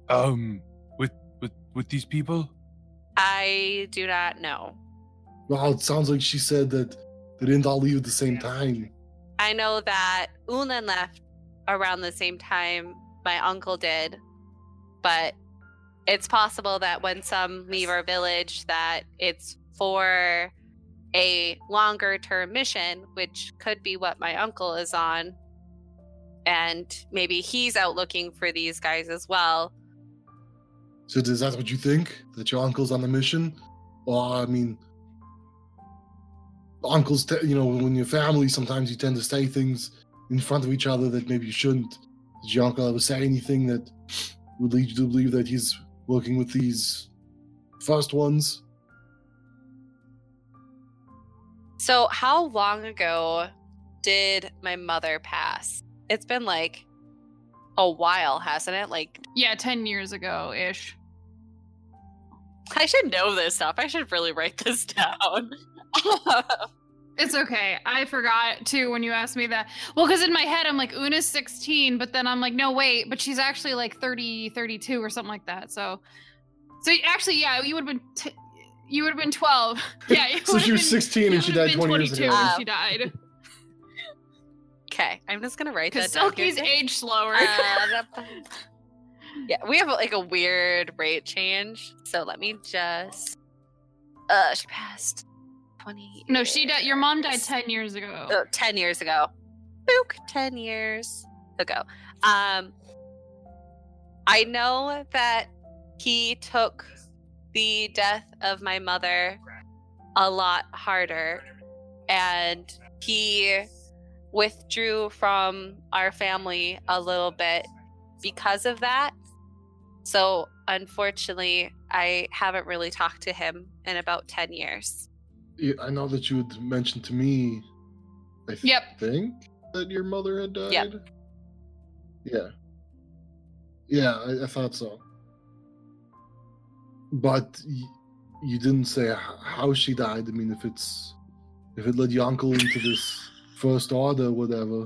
with these people? I do not know. Well, it sounds like she said that they didn't all leave at the same time. I know that Ulan left around the same time my uncle did, but it's possible that when some leave our village that it's for a longer term mission, which could be what my uncle is on, and maybe he's out looking for these guys as well. So is that what you think? That your uncle's on the mission? Or, I mean, uncles, when you're family, sometimes you tend to say things in front of each other that maybe you shouldn't. Did your uncle ever say anything that would lead you to believe that he's working with these first ones? So how long ago did my mother pass? It's been like a while, hasn't it? Yeah, 10 years ago-ish. I should know this stuff. I should really write this down. It's okay. I forgot too when you asked me that. Well, because in my head I'm like, Una's 16, but then I'm like, no, wait, but she's actually like 30, 32 or something like that. So actually, yeah, you would have been 12. Yeah. So she was 16 and she died 20 years ago. When she died. Okay, I'm just gonna write that Because down. Silky's age slower. Yeah, we have like a weird rate change. So let me just. She passed 20. No, she died. Your mom died 10 years ago. 10 years ago. Book, 10 years ago. I know that he took the death of my mother a lot harder, and he withdrew from our family a little bit because of that. So unfortunately, I haven't really talked to him in about 10 years. Yeah, I know that you had mentioned to me, I think, that your mother had died. Yep. Yeah. Yeah, I thought so. But you didn't say how she died. I mean, if it led your uncle into this first order or whatever,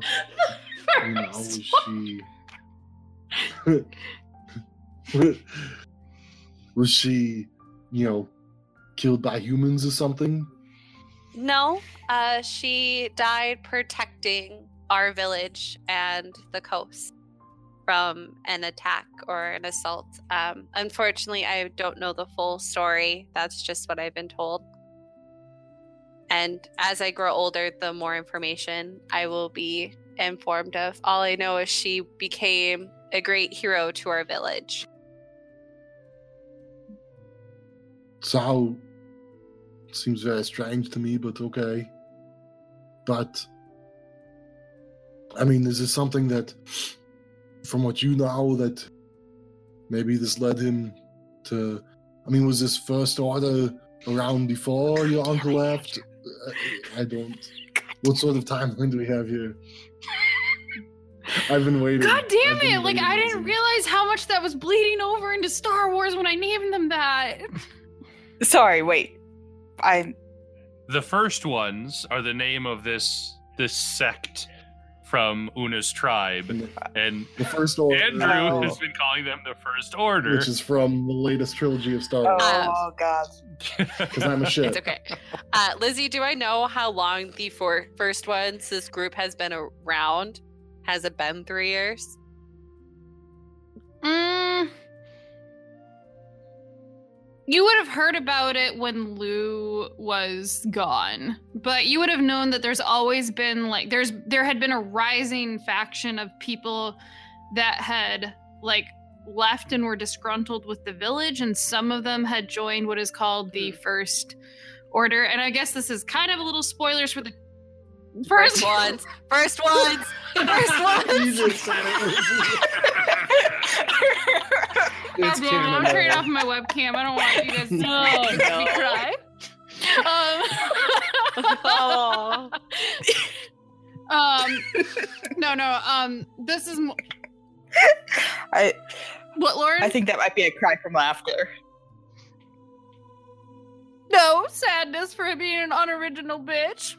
was she, killed by humans or something? No, she died protecting our village and the coast from an attack or an assault. Unfortunately, I don't know the full story. That's just what I've been told. And as I grow older, the more information I will be informed of. All I know is she became a great hero to our village. So, seems very strange to me, but okay. But, I mean, is this something that, from what you know, that maybe this led him to... I mean, was this first order around before your uncle left? I don't... What sort of timeline do we have here? I've been waiting. God damn it! Like, I didn't realize how much that was bleeding over into Star Wars when I named them that. Sorry, wait. The first ones are the name of this sect from Una's tribe, and The First Order. Andrew has been calling them the First Order. Which is from the latest trilogy of Star Wars. Oh, God. Because I'm a shit. It's okay. Lizzie, do I know how long the first ones this group has been around? Has it been 3 years? You would have heard about it when Lou was gone, but you would have known that there's always been like there had been a rising faction of people that had like left and were disgruntled with the village, and some of them had joined what is called the First Order. And I guess this is kind of a little spoilers for the first ones. First ones. First ones. You just said it. It's I'm canon turning now. off my webcam. I don't want you guys to make me cry. No. This is what, Lauren? I think that might be a cry from laughter. No sadness for being an unoriginal bitch.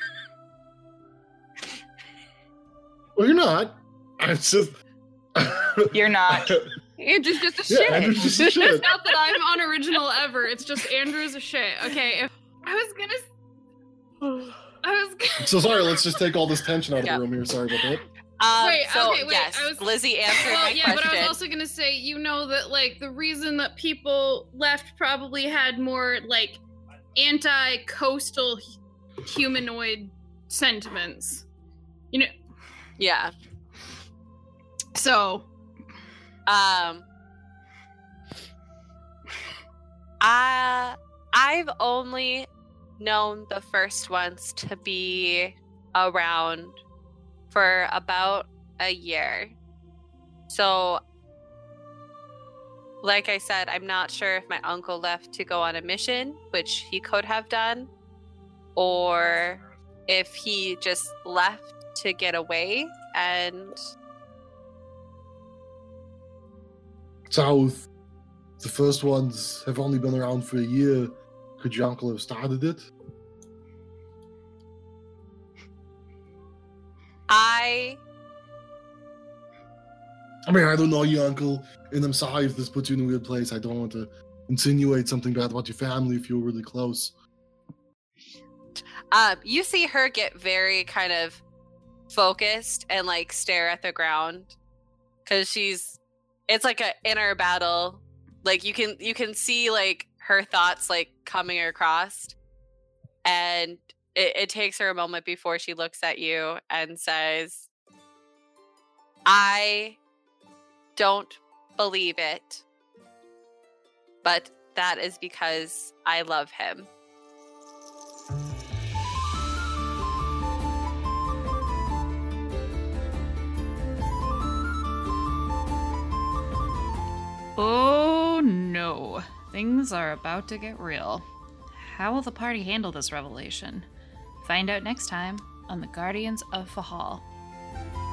Well, you're not. It's just. You're not. Andrew's just a Yeah, shit. Andrew's just a It's shit. not that I'm unoriginal ever. It's just Andrew's a shit. Okay, if I was gonna. So sorry, let's just take all this tension out of Yeah. the room here. Sorry about that. Wait, So, okay, wait, yes, I was- Lizzie answered Well, my yeah, question. but I was also gonna say, you know, that like the reason that people left probably had more like anti-coastal humanoid sentiments. You know, Yeah. so I've only known the first ones to be around for about a year. So, like I said, I'm not sure if my uncle left to go on a mission, which he could have done, or if he just left to get away and So, if the first ones have only been around for a year, could your uncle have started it? I mean, I don't know your uncle, and I'm sorry if this puts you in a weird place. I don't want to insinuate something bad about your family if you're really close. you see her get very kind of focused and like stare at the ground because it's like a inner battle. Like you can see like her thoughts like coming across, and it takes her a moment before she looks at you and says, I don't believe it, but that is because I love him. oh no, things are about to get real. How will the party handle this revelation? Find out next time on the Guardians of Fahal.